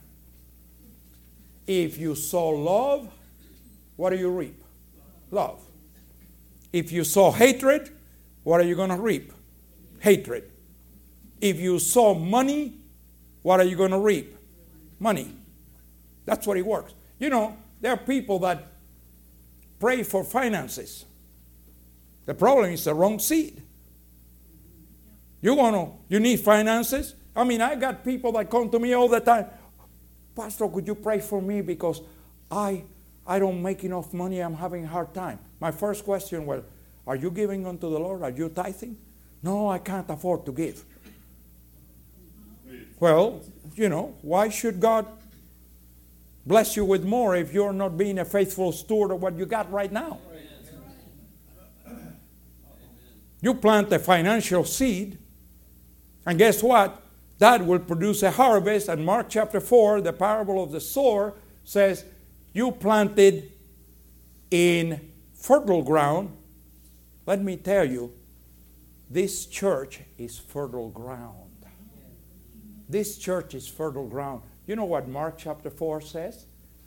If you sow love, what do you reap? Love. If you sow hatred, what are you going to reap? Hatred. If you sow money, what are you going to reap? Money. That's what it works. You know, there are people that pray for finances. The problem is the wrong seed. You need finances? I mean, I got people that come to me all the time. Pastor, could you pray for me because I don't make enough money. I'm having a hard time. My first question was, are you giving unto the Lord? Are you tithing? No, I can't afford to give. Well, you know, why should God bless you with more if you're not being a faithful steward of what you got right now? You plant a financial seed, and guess what? That will produce a harvest. And Mark chapter 4, the parable of the sower, says, you planted in fertile ground. Let me tell you, this church is fertile ground. This church is fertile ground. You know what Mark chapter 4 says?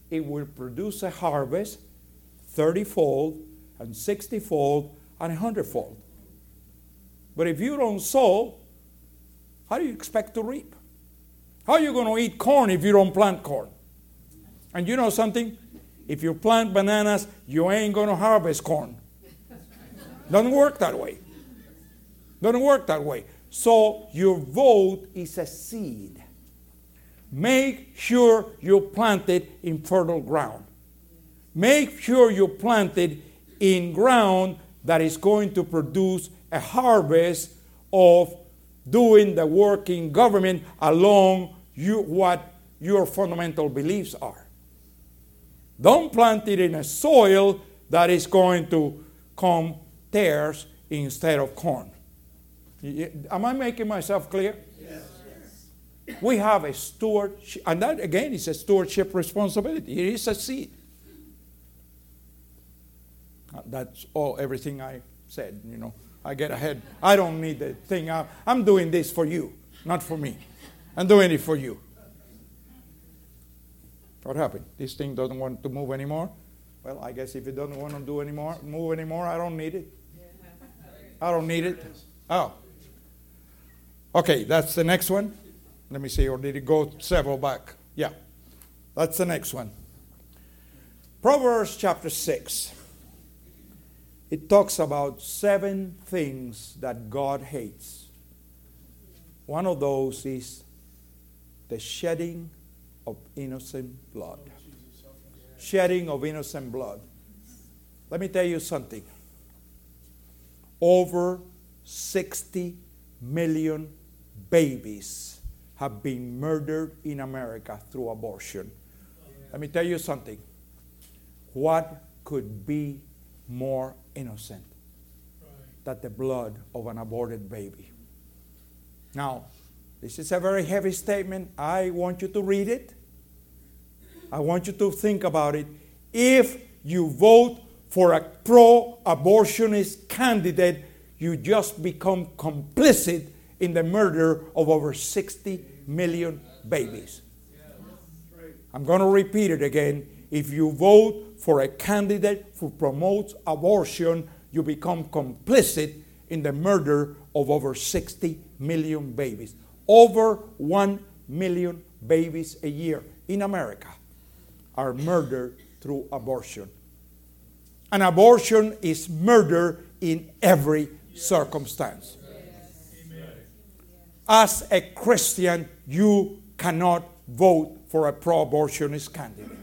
it will produce a harvest 30-fold and 60-fold and 100-fold. But if you don't sow, how do you expect to reap? How are you going to eat corn if you don't plant corn? And you know something? If you plant bananas, you ain't going to harvest corn. Doesn't work that way. Doesn't work that way. So your vote is a seed. Make sure you plant it in fertile ground. Make sure you plant it in ground that is going to produce a harvest of doing the work in government along what your fundamental beliefs are. Don't plant it in a soil that is going to come tares instead of corn. Am I making myself clear? Yes. We have a stewardship, and that again is a stewardship responsibility. It is a seed. That's everything I said, I get ahead. I don't need the thing. I'm doing this for you, not for me. I'm doing it for you. What happened? This thing doesn't want to move anymore? Well, I guess if it doesn't want to move anymore, I don't need it. I don't need it. Oh. Okay, that's the next one. Let me see, or did it go several back? Yeah, that's the next one. Proverbs chapter 6. It talks about 7 things that God hates. One of those is the shedding of innocent blood. Shedding of innocent blood. Let me tell you something. Over 60 million babies have been murdered in America through abortion. Let me tell you something. What could be more innocent than the blood of an aborted baby? Now, this is a very heavy statement. I want you to read it. I want you to think about it. If you vote for a pro-abortionist candidate, you just become complicit in the murder of over 60 million babies. I'm going to repeat it again. If you vote for a candidate who promotes abortion, you become complicit in the murder of over 60 million babies. Over 1 million babies a year in America are murdered through abortion. And abortion is murder in every circumstance. As a Christian, you cannot vote for a pro-abortionist candidate.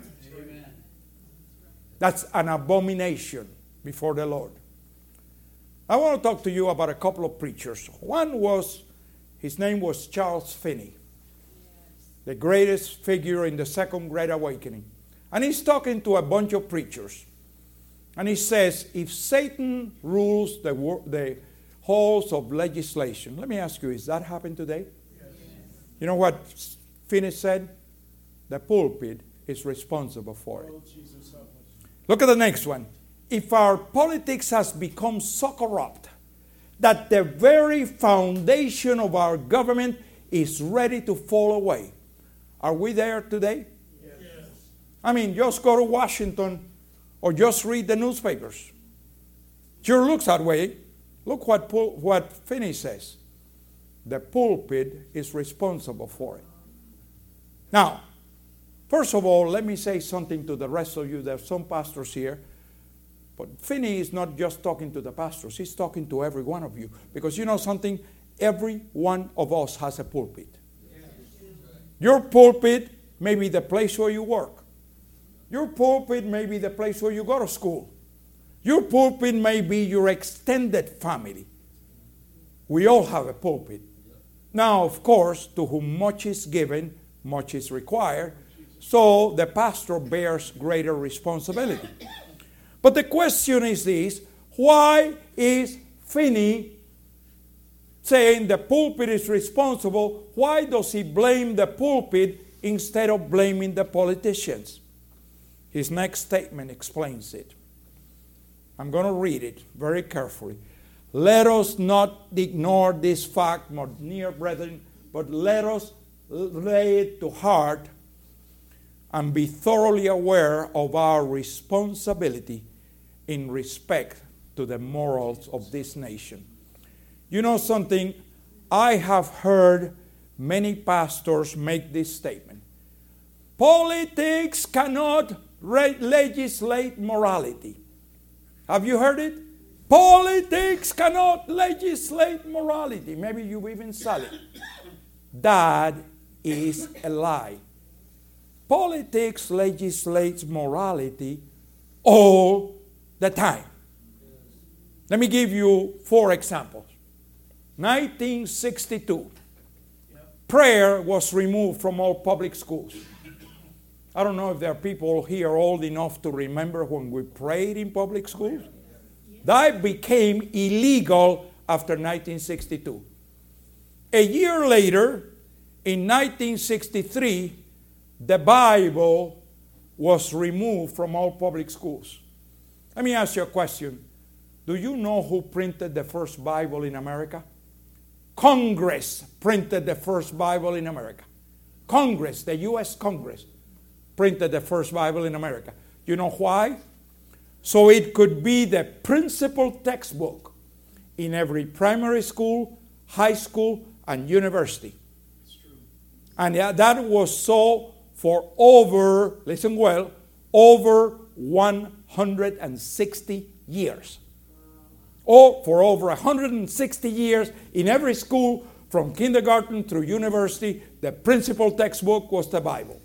That's an abomination before the Lord. I want to talk to you about a couple of preachers. His name was Charles Finney, the greatest figure in the Second Great Awakening. And he's talking to a bunch of preachers. And he says, if Satan rules the halls of legislation, let me ask you, is that happening today? Yes. You know what Finney said? The pulpit is responsible for it. Look at the next one. If our politics has become so corrupt that the very foundation of our government is ready to fall away, are we there today? Yes. I mean, just go to Washington or just read the newspapers. Sure looks that way. Look what Finney says. The pulpit is responsible for it. Now, first of all, let me say something to the rest of you. There are some pastors here. But Finney is not just talking to the pastors. He's talking to every one of you. Because you know something? Every one of us has a pulpit. Your pulpit may be the place where you work. Your pulpit may be the place where you go to school. Your pulpit may be your extended family. We all have a pulpit. Now, of course, to whom much is given, much is required. So the pastor bears greater responsibility. But the question is this: why is Finney saying the pulpit is responsible? Why does he blame the pulpit instead of blaming the politicians? His next statement explains it. I'm going to read it very carefully. Let us not ignore this fact, my dear brethren, but let us lay it to heart and be thoroughly aware of our responsibility in respect to the morals of this nation. You know something? I have heard many pastors make this statement. Politics cannot legislate morality. Have you heard it? Politics cannot legislate morality. Maybe you've even said it. That is a lie. Politics legislates morality all the time. Let me give you 4 examples. 1962, prayer was removed from all public schools. I don't know if there are people here old enough to remember when we prayed in public schools. That became illegal after 1962. A year later, in 1963, the Bible was removed from all public schools. Let me ask you a question. Do you know who printed the first Bible in America? Congress printed the first Bible in America. Congress, the U.S. Congress, printed the first Bible in America. You know why? So it could be the principal textbook in every primary school, high school, and university. And that was so for over, listen well, over 160 years. Or for over 160 years, in every school, from kindergarten through university, the principal textbook was the Bible.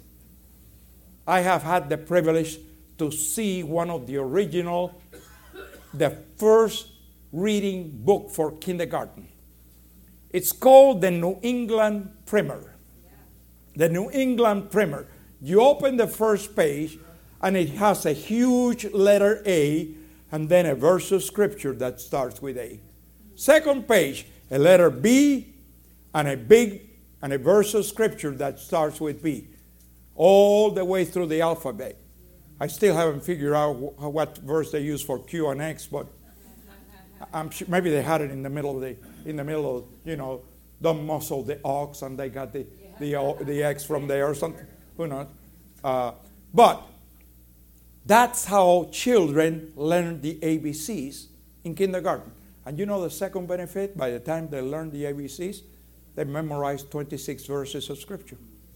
I have had the privilege to see one of the original, the first reading book for kindergarten. It's called the New England Primer. The New England Primer. You open the first page, and it has a huge letter A, and then a verse of scripture that starts with A. Second page, a letter B, and a verse of scripture that starts with B. All the way through the alphabet. I still haven't figured out what verse they use for Q and X, but I'm sure maybe they had it in the middle of don't muzzle the ox, and they got the X from there or something. Who knows? But that's how children learn the ABCs in kindergarten. And you know the second benefit? By the time they learn the ABCs, they memorize 26 verses of scripture.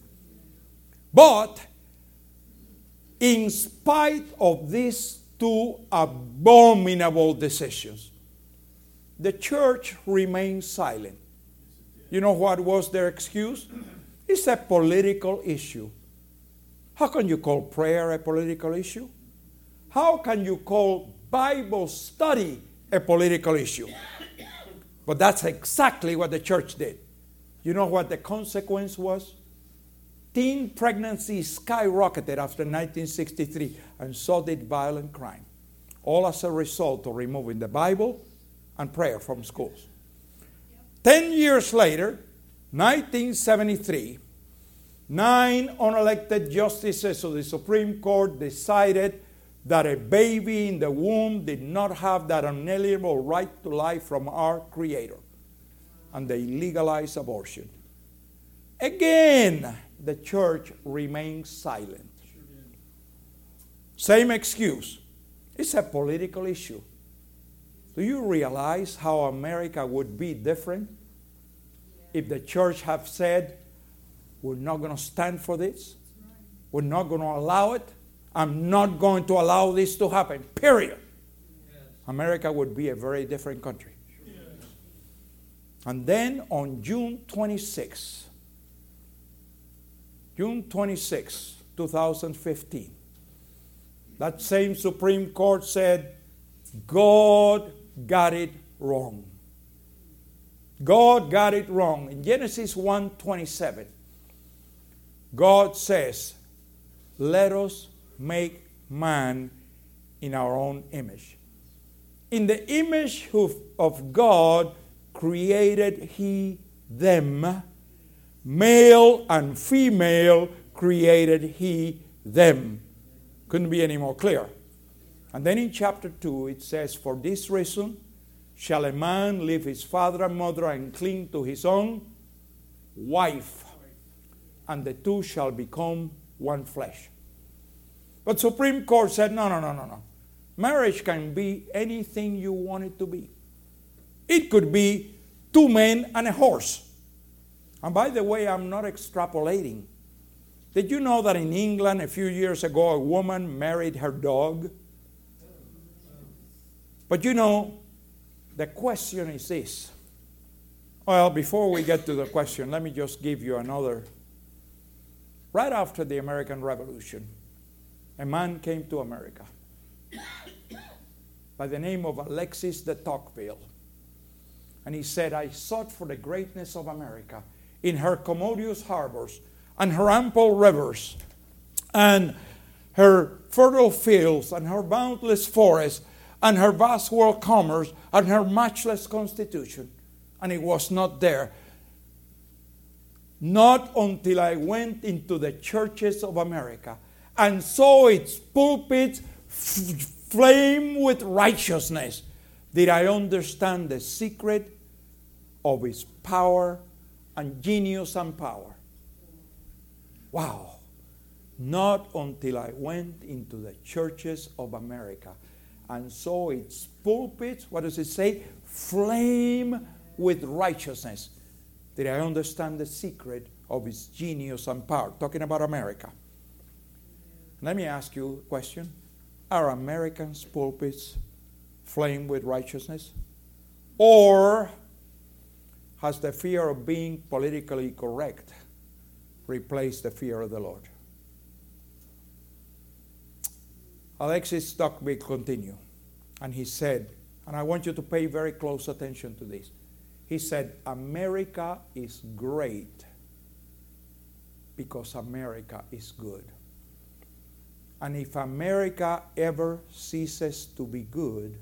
But in spite of these 2 abominable decisions, the church remained silent. You know what was their excuse? It's a political issue. How can you call prayer a political issue? How can you call Bible study a political issue? But that's exactly what the church did. You know what the consequence was? Teen pregnancy skyrocketed after 1963, and so did violent crime. All as a result of removing the Bible and prayer from schools. 10 years later, 1973, 9 unelected justices of the Supreme Court decided that a baby in the womb did not have that unalienable right to life from our Creator. And they legalized abortion. Again, the church remains silent. Same excuse. It's a political issue. Do you realize how America would be different if the church had said, we're not going to stand for this. We're not going to allow it. I'm not going to allow this to happen, period. America would be a very different country. And then on June 26, 2015, that same Supreme Court said, God got it wrong. God got it wrong. In Genesis 1:27, God says, let us make man in our own image. In the image of God created he them. Male and female created he them. Couldn't be any more clear. And then in chapter 2 it says, for this reason shall a man leave his father and mother and cling to his own wife, and the two shall become one flesh. But Supreme Court said, no. Marriage can be anything you want it to be. It could be two men and a horse. And by the way, I'm not extrapolating. Did you know that in England a few years ago a woman married her dog? But you know, the question is this. Well, before we get to the question, let me just give you another. Right after the American Revolution, a man came to America by the name of Alexis de Tocqueville. And he said, I sought for the greatness of America in her commodious harbors and her ample rivers and her fertile fields and her boundless forests and her vast world commerce and her matchless constitution. And it was not there. Not until I went into the churches of America and saw its pulpits flame with righteousness did I understand the secret of its power and genius and power. Wow. Not until I went into the churches of America and saw its pulpits, what does it say? Flame with righteousness. Did I understand the secret of its genius and power? Talking about America. Let me ask you a question. Are Americans' pulpits flame with righteousness? Or has the fear of being politically correct replaced the fear of the Lord? Alexis Tocqueville continued, and he said, and I want you to pay very close attention to this. He said, America is great because America is good. And if America ever ceases to be good,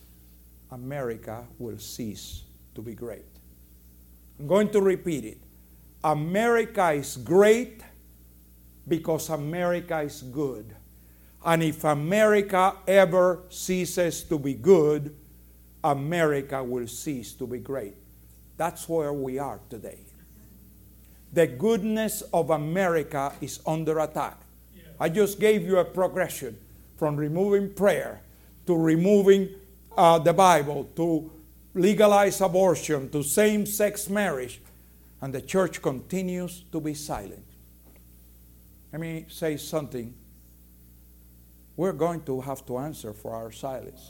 America will cease to be great. I'm going to repeat it. America is great because America is good. And if America ever ceases to be good, America will cease to be great. That's where we are today. The goodness of America is under attack. I just gave you a progression from removing prayer to removing the Bible to legalize abortion to same-sex marriage, and the church continues to be silent. Let me say something. We're going to have to answer for our silence.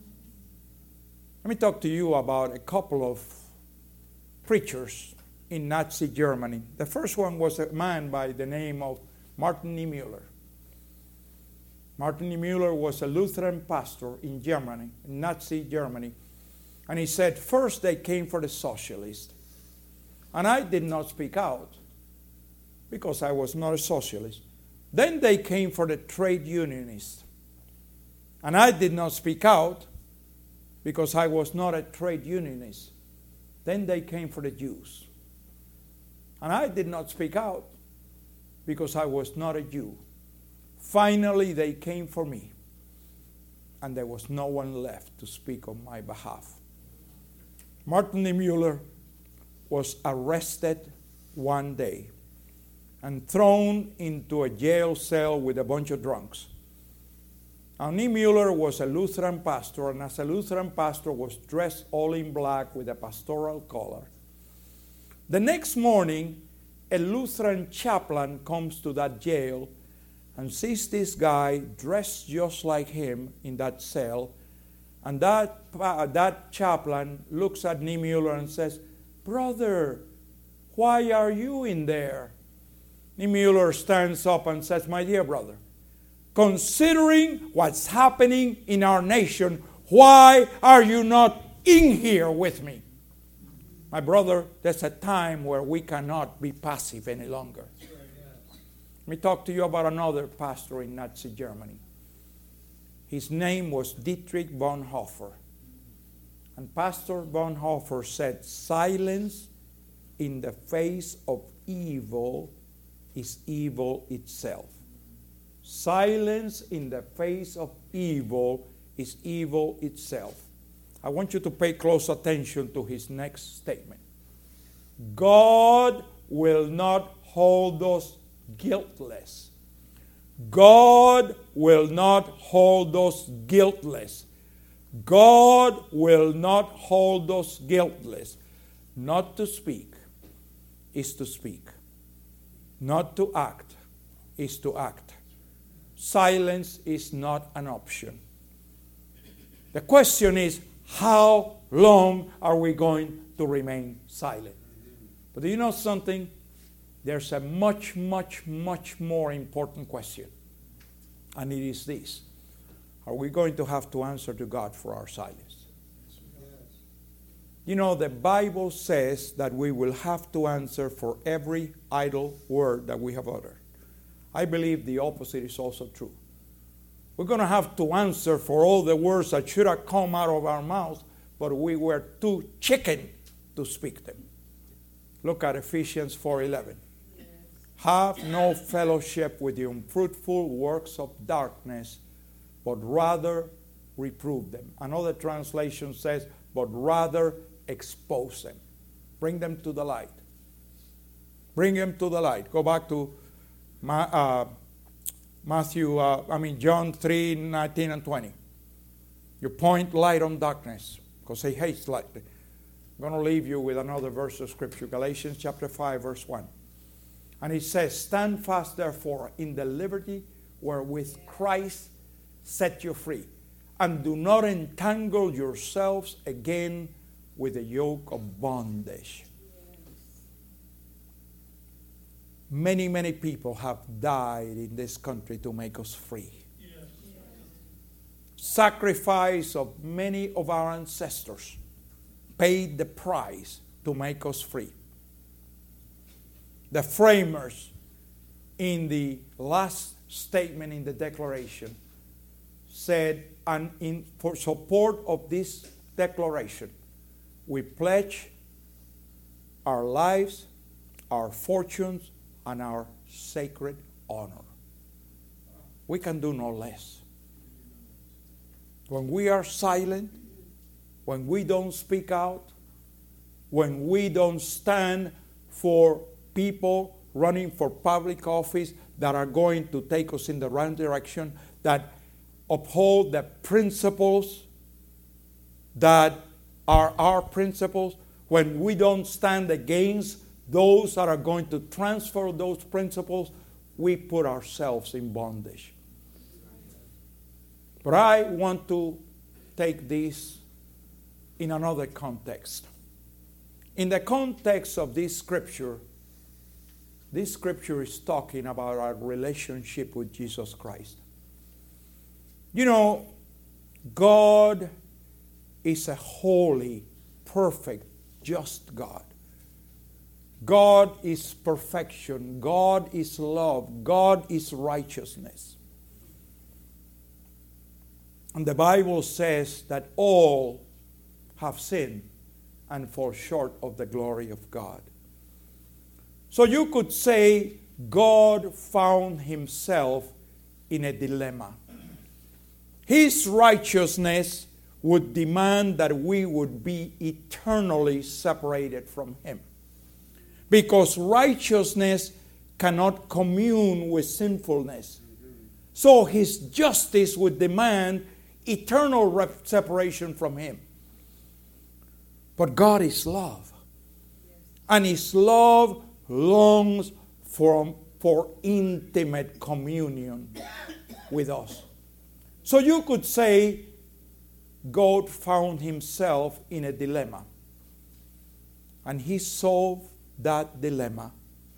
Let me talk to you about a couple of preachers in Nazi Germany. The first one was a man by the name of Martin Niemöller. Martin Niemöller was a Lutheran pastor in Germany, in Nazi Germany. And he said, first they came for the socialists. And I did not speak out because I was not a socialist. Then they came for the trade unionists. And I did not speak out because I was not a trade unionist. Then they came for the Jews. And I did not speak out because I was not a Jew. Finally, they came for me. And there was no one left to speak on my behalf. Martin Niemöller was arrested one day and thrown into a jail cell with a bunch of drunks. Now, Niemöller was a Lutheran pastor, and as a Lutheran pastor was dressed all in black with a pastoral collar. The next morning, a Lutheran chaplain comes to that jail and sees this guy dressed just like him in that cell. And that chaplain looks at Niemöller and says, "Brother, why are you in there?" Niemöller stands up and says, "My dear brother, considering what's happening in our nation, why are you not in here with me?" My brother, there's a time where we cannot be passive any longer. Let me talk to you about another pastor in Nazi Germany. His name was Dietrich Bonhoeffer. And Pastor Bonhoeffer said, "Silence in the face of evil is evil itself." Silence in the face of evil is evil itself. I want you to pay close attention to his next statement. God will not hold us guiltless. God will not hold us guiltless. God will not hold us guiltless. Not to speak is to speak. Not to act is to act. Silence is not an option. The question is, how long are we going to remain silent? But do you know something? There's a much, much, much more important question. And it is this. Are we going to have to answer to God for our silence? You know, the Bible says that we will have to answer for every idle word that we have uttered. I believe the opposite is also true. We're going to have to answer for all the words that should have come out of our mouths, but we were too chicken to speak them. Look at Ephesians 4:11. Yes. Have no fellowship with the unfruitful works of darkness, but rather reprove them. Another translation says, but rather expose them. Bring them to the light. Bring them to the light. Go back to John 3:19 and 20. You point light on darkness, because he hates light. I'm going to leave you with another verse of Scripture, Galatians chapter 5, verse 1. And it says, stand fast, therefore, in the liberty wherewith Christ set you free, and do not entangle yourselves again with the yoke of bondage. Many, many people have died in this country to make us free. Yes. Sacrifice of many of our ancestors paid the price to make us free. The framers in the last statement in the Declaration said, and for support of this declaration, we pledge our lives, our fortunes, and our sacred honor. We can do no less. When we are silent, when we don't speak out, when we don't stand for people running for public office that are going to take us in the right direction, that uphold the principles that are our principles, when we don't stand against those that are going to transfer those principles, we put ourselves in bondage. But I want to take this in another context. In the context of this scripture is talking about our relationship with Jesus Christ. You know, God is a holy, perfect, just God. God is perfection. God is love. God is righteousness. And the Bible says that all have sinned and fall short of the glory of God. So you could say God found himself in a dilemma. His righteousness would demand that we would be eternally separated from him. Because righteousness cannot commune with sinfulness. So his justice would demand eternal separation from him. But God is love. And his love longs for intimate communion with us. So you could say God found himself in a dilemma. And he solved that dilemma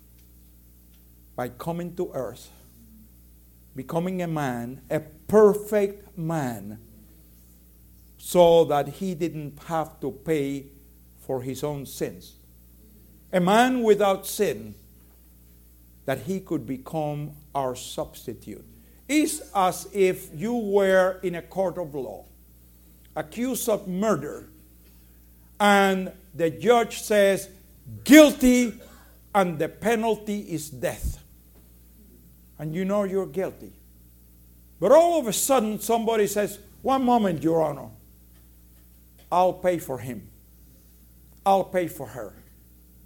by coming to earth, becoming a man, a perfect man, so that he didn't have to pay for his own sins. A man without sin, that he could become our substitute. It's as if you were in a court of law, accused of murder, and the judge says, guilty, and the penalty is death. And you know you're guilty. But all of a sudden somebody says, one moment, Your Honor, I'll pay for him. I'll pay for her.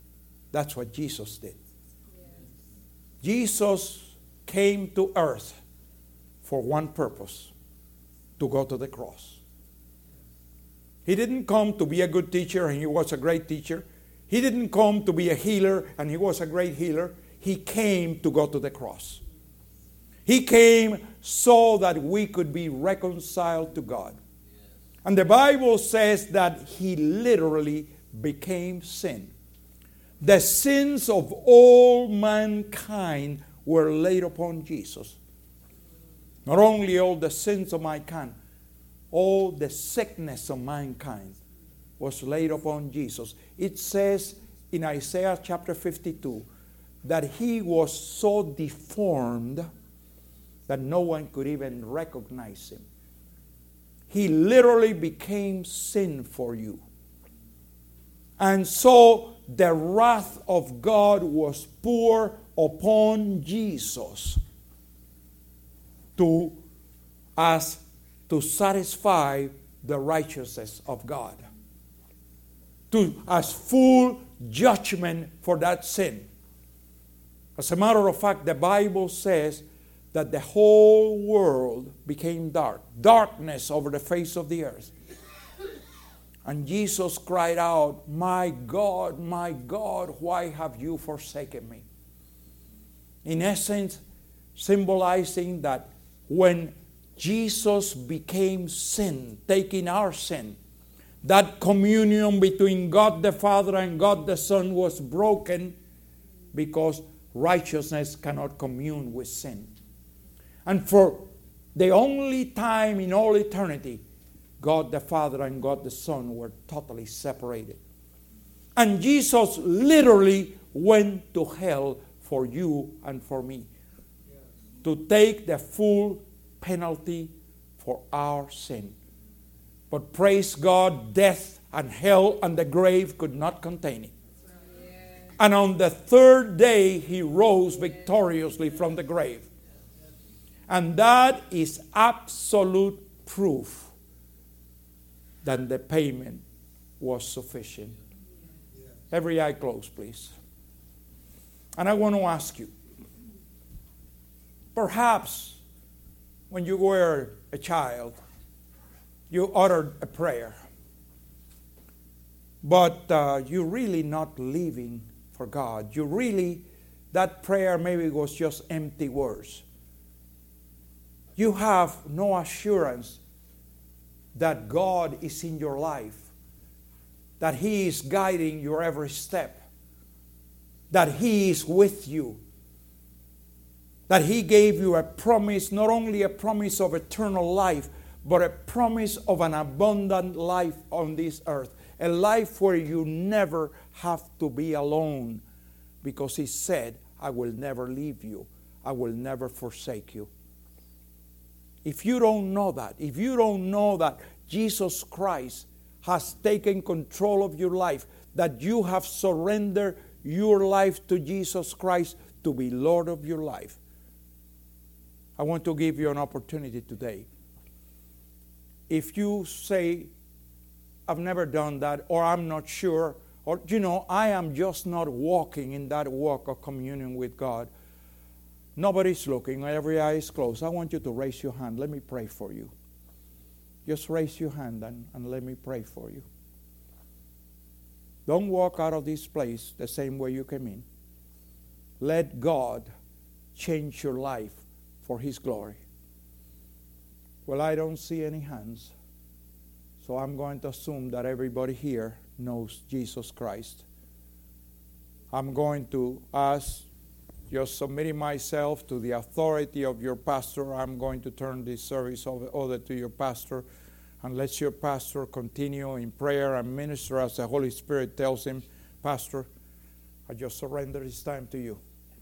That's what Jesus did. Yes. Jesus came to earth for one purpose, to go to the cross. He didn't come to be a good teacher, and he was a great teacher. He didn't come to be a healer, and he was a great healer. He came to go to the cross. He came so that we could be reconciled to God. And the Bible says that he literally became sin. The sins of all mankind were laid upon Jesus. Not only all the sins of mankind, all the sickness of mankind was laid upon Jesus. It says in Isaiah chapter 52 that he was so deformed that no one could even recognize him. He literally became sin for you. And so the wrath of God was poured upon Jesus to satisfy the righteousness of God, as full judgment for that sin. As a matter of fact, the Bible says that the whole world became darkness over the face of the earth. And Jesus cried out, my God, why have you forsaken me?" In essence, symbolizing that when Jesus became sin, taking our sin, that communion between God the Father and God the Son was broken, because righteousness cannot commune with sin. And for the only time in all eternity, God the Father and God the Son were totally separated. And Jesus literally went to hell for you and for me, to take the full penalty for our sin. But praise God, death and hell and the grave could not contain it. And on the third day, he rose victoriously from the grave. And that is absolute proof that the payment was sufficient. Every eye closed, please. And I want to ask you, perhaps when you were a child, you uttered a prayer, but you're really not living for God. That prayer maybe was just empty words. You have no assurance that God is in your life, that He is guiding your every step, that He is with you, that He gave you a promise, not only a promise of eternal life, but a promise of an abundant life on this earth. A life where you never have to be alone, because He said, I will never leave you. I will never forsake you. If you don't know that, if you don't know that Jesus Christ has taken control of your life, that you have surrendered your life to Jesus Christ to be Lord of your life, I want to give you an opportunity today. If you say, I've never done that, or I'm not sure, or I am just not walking in that walk of communion with God. Nobody's looking, every eye is closed. I want you to raise your hand. Let me pray for you. Just raise your hand and let me pray for you. Don't walk out of this place the same way you came in. Let God change your life for His glory. Well, I don't see any hands, so I'm going to assume that everybody here knows Jesus Christ. I'm going to ask, just submitting myself to the authority of your pastor, I'm going to turn this service over to your pastor, and let your pastor continue in prayer and minister as the Holy Spirit tells him. Pastor, I just surrender this time to you.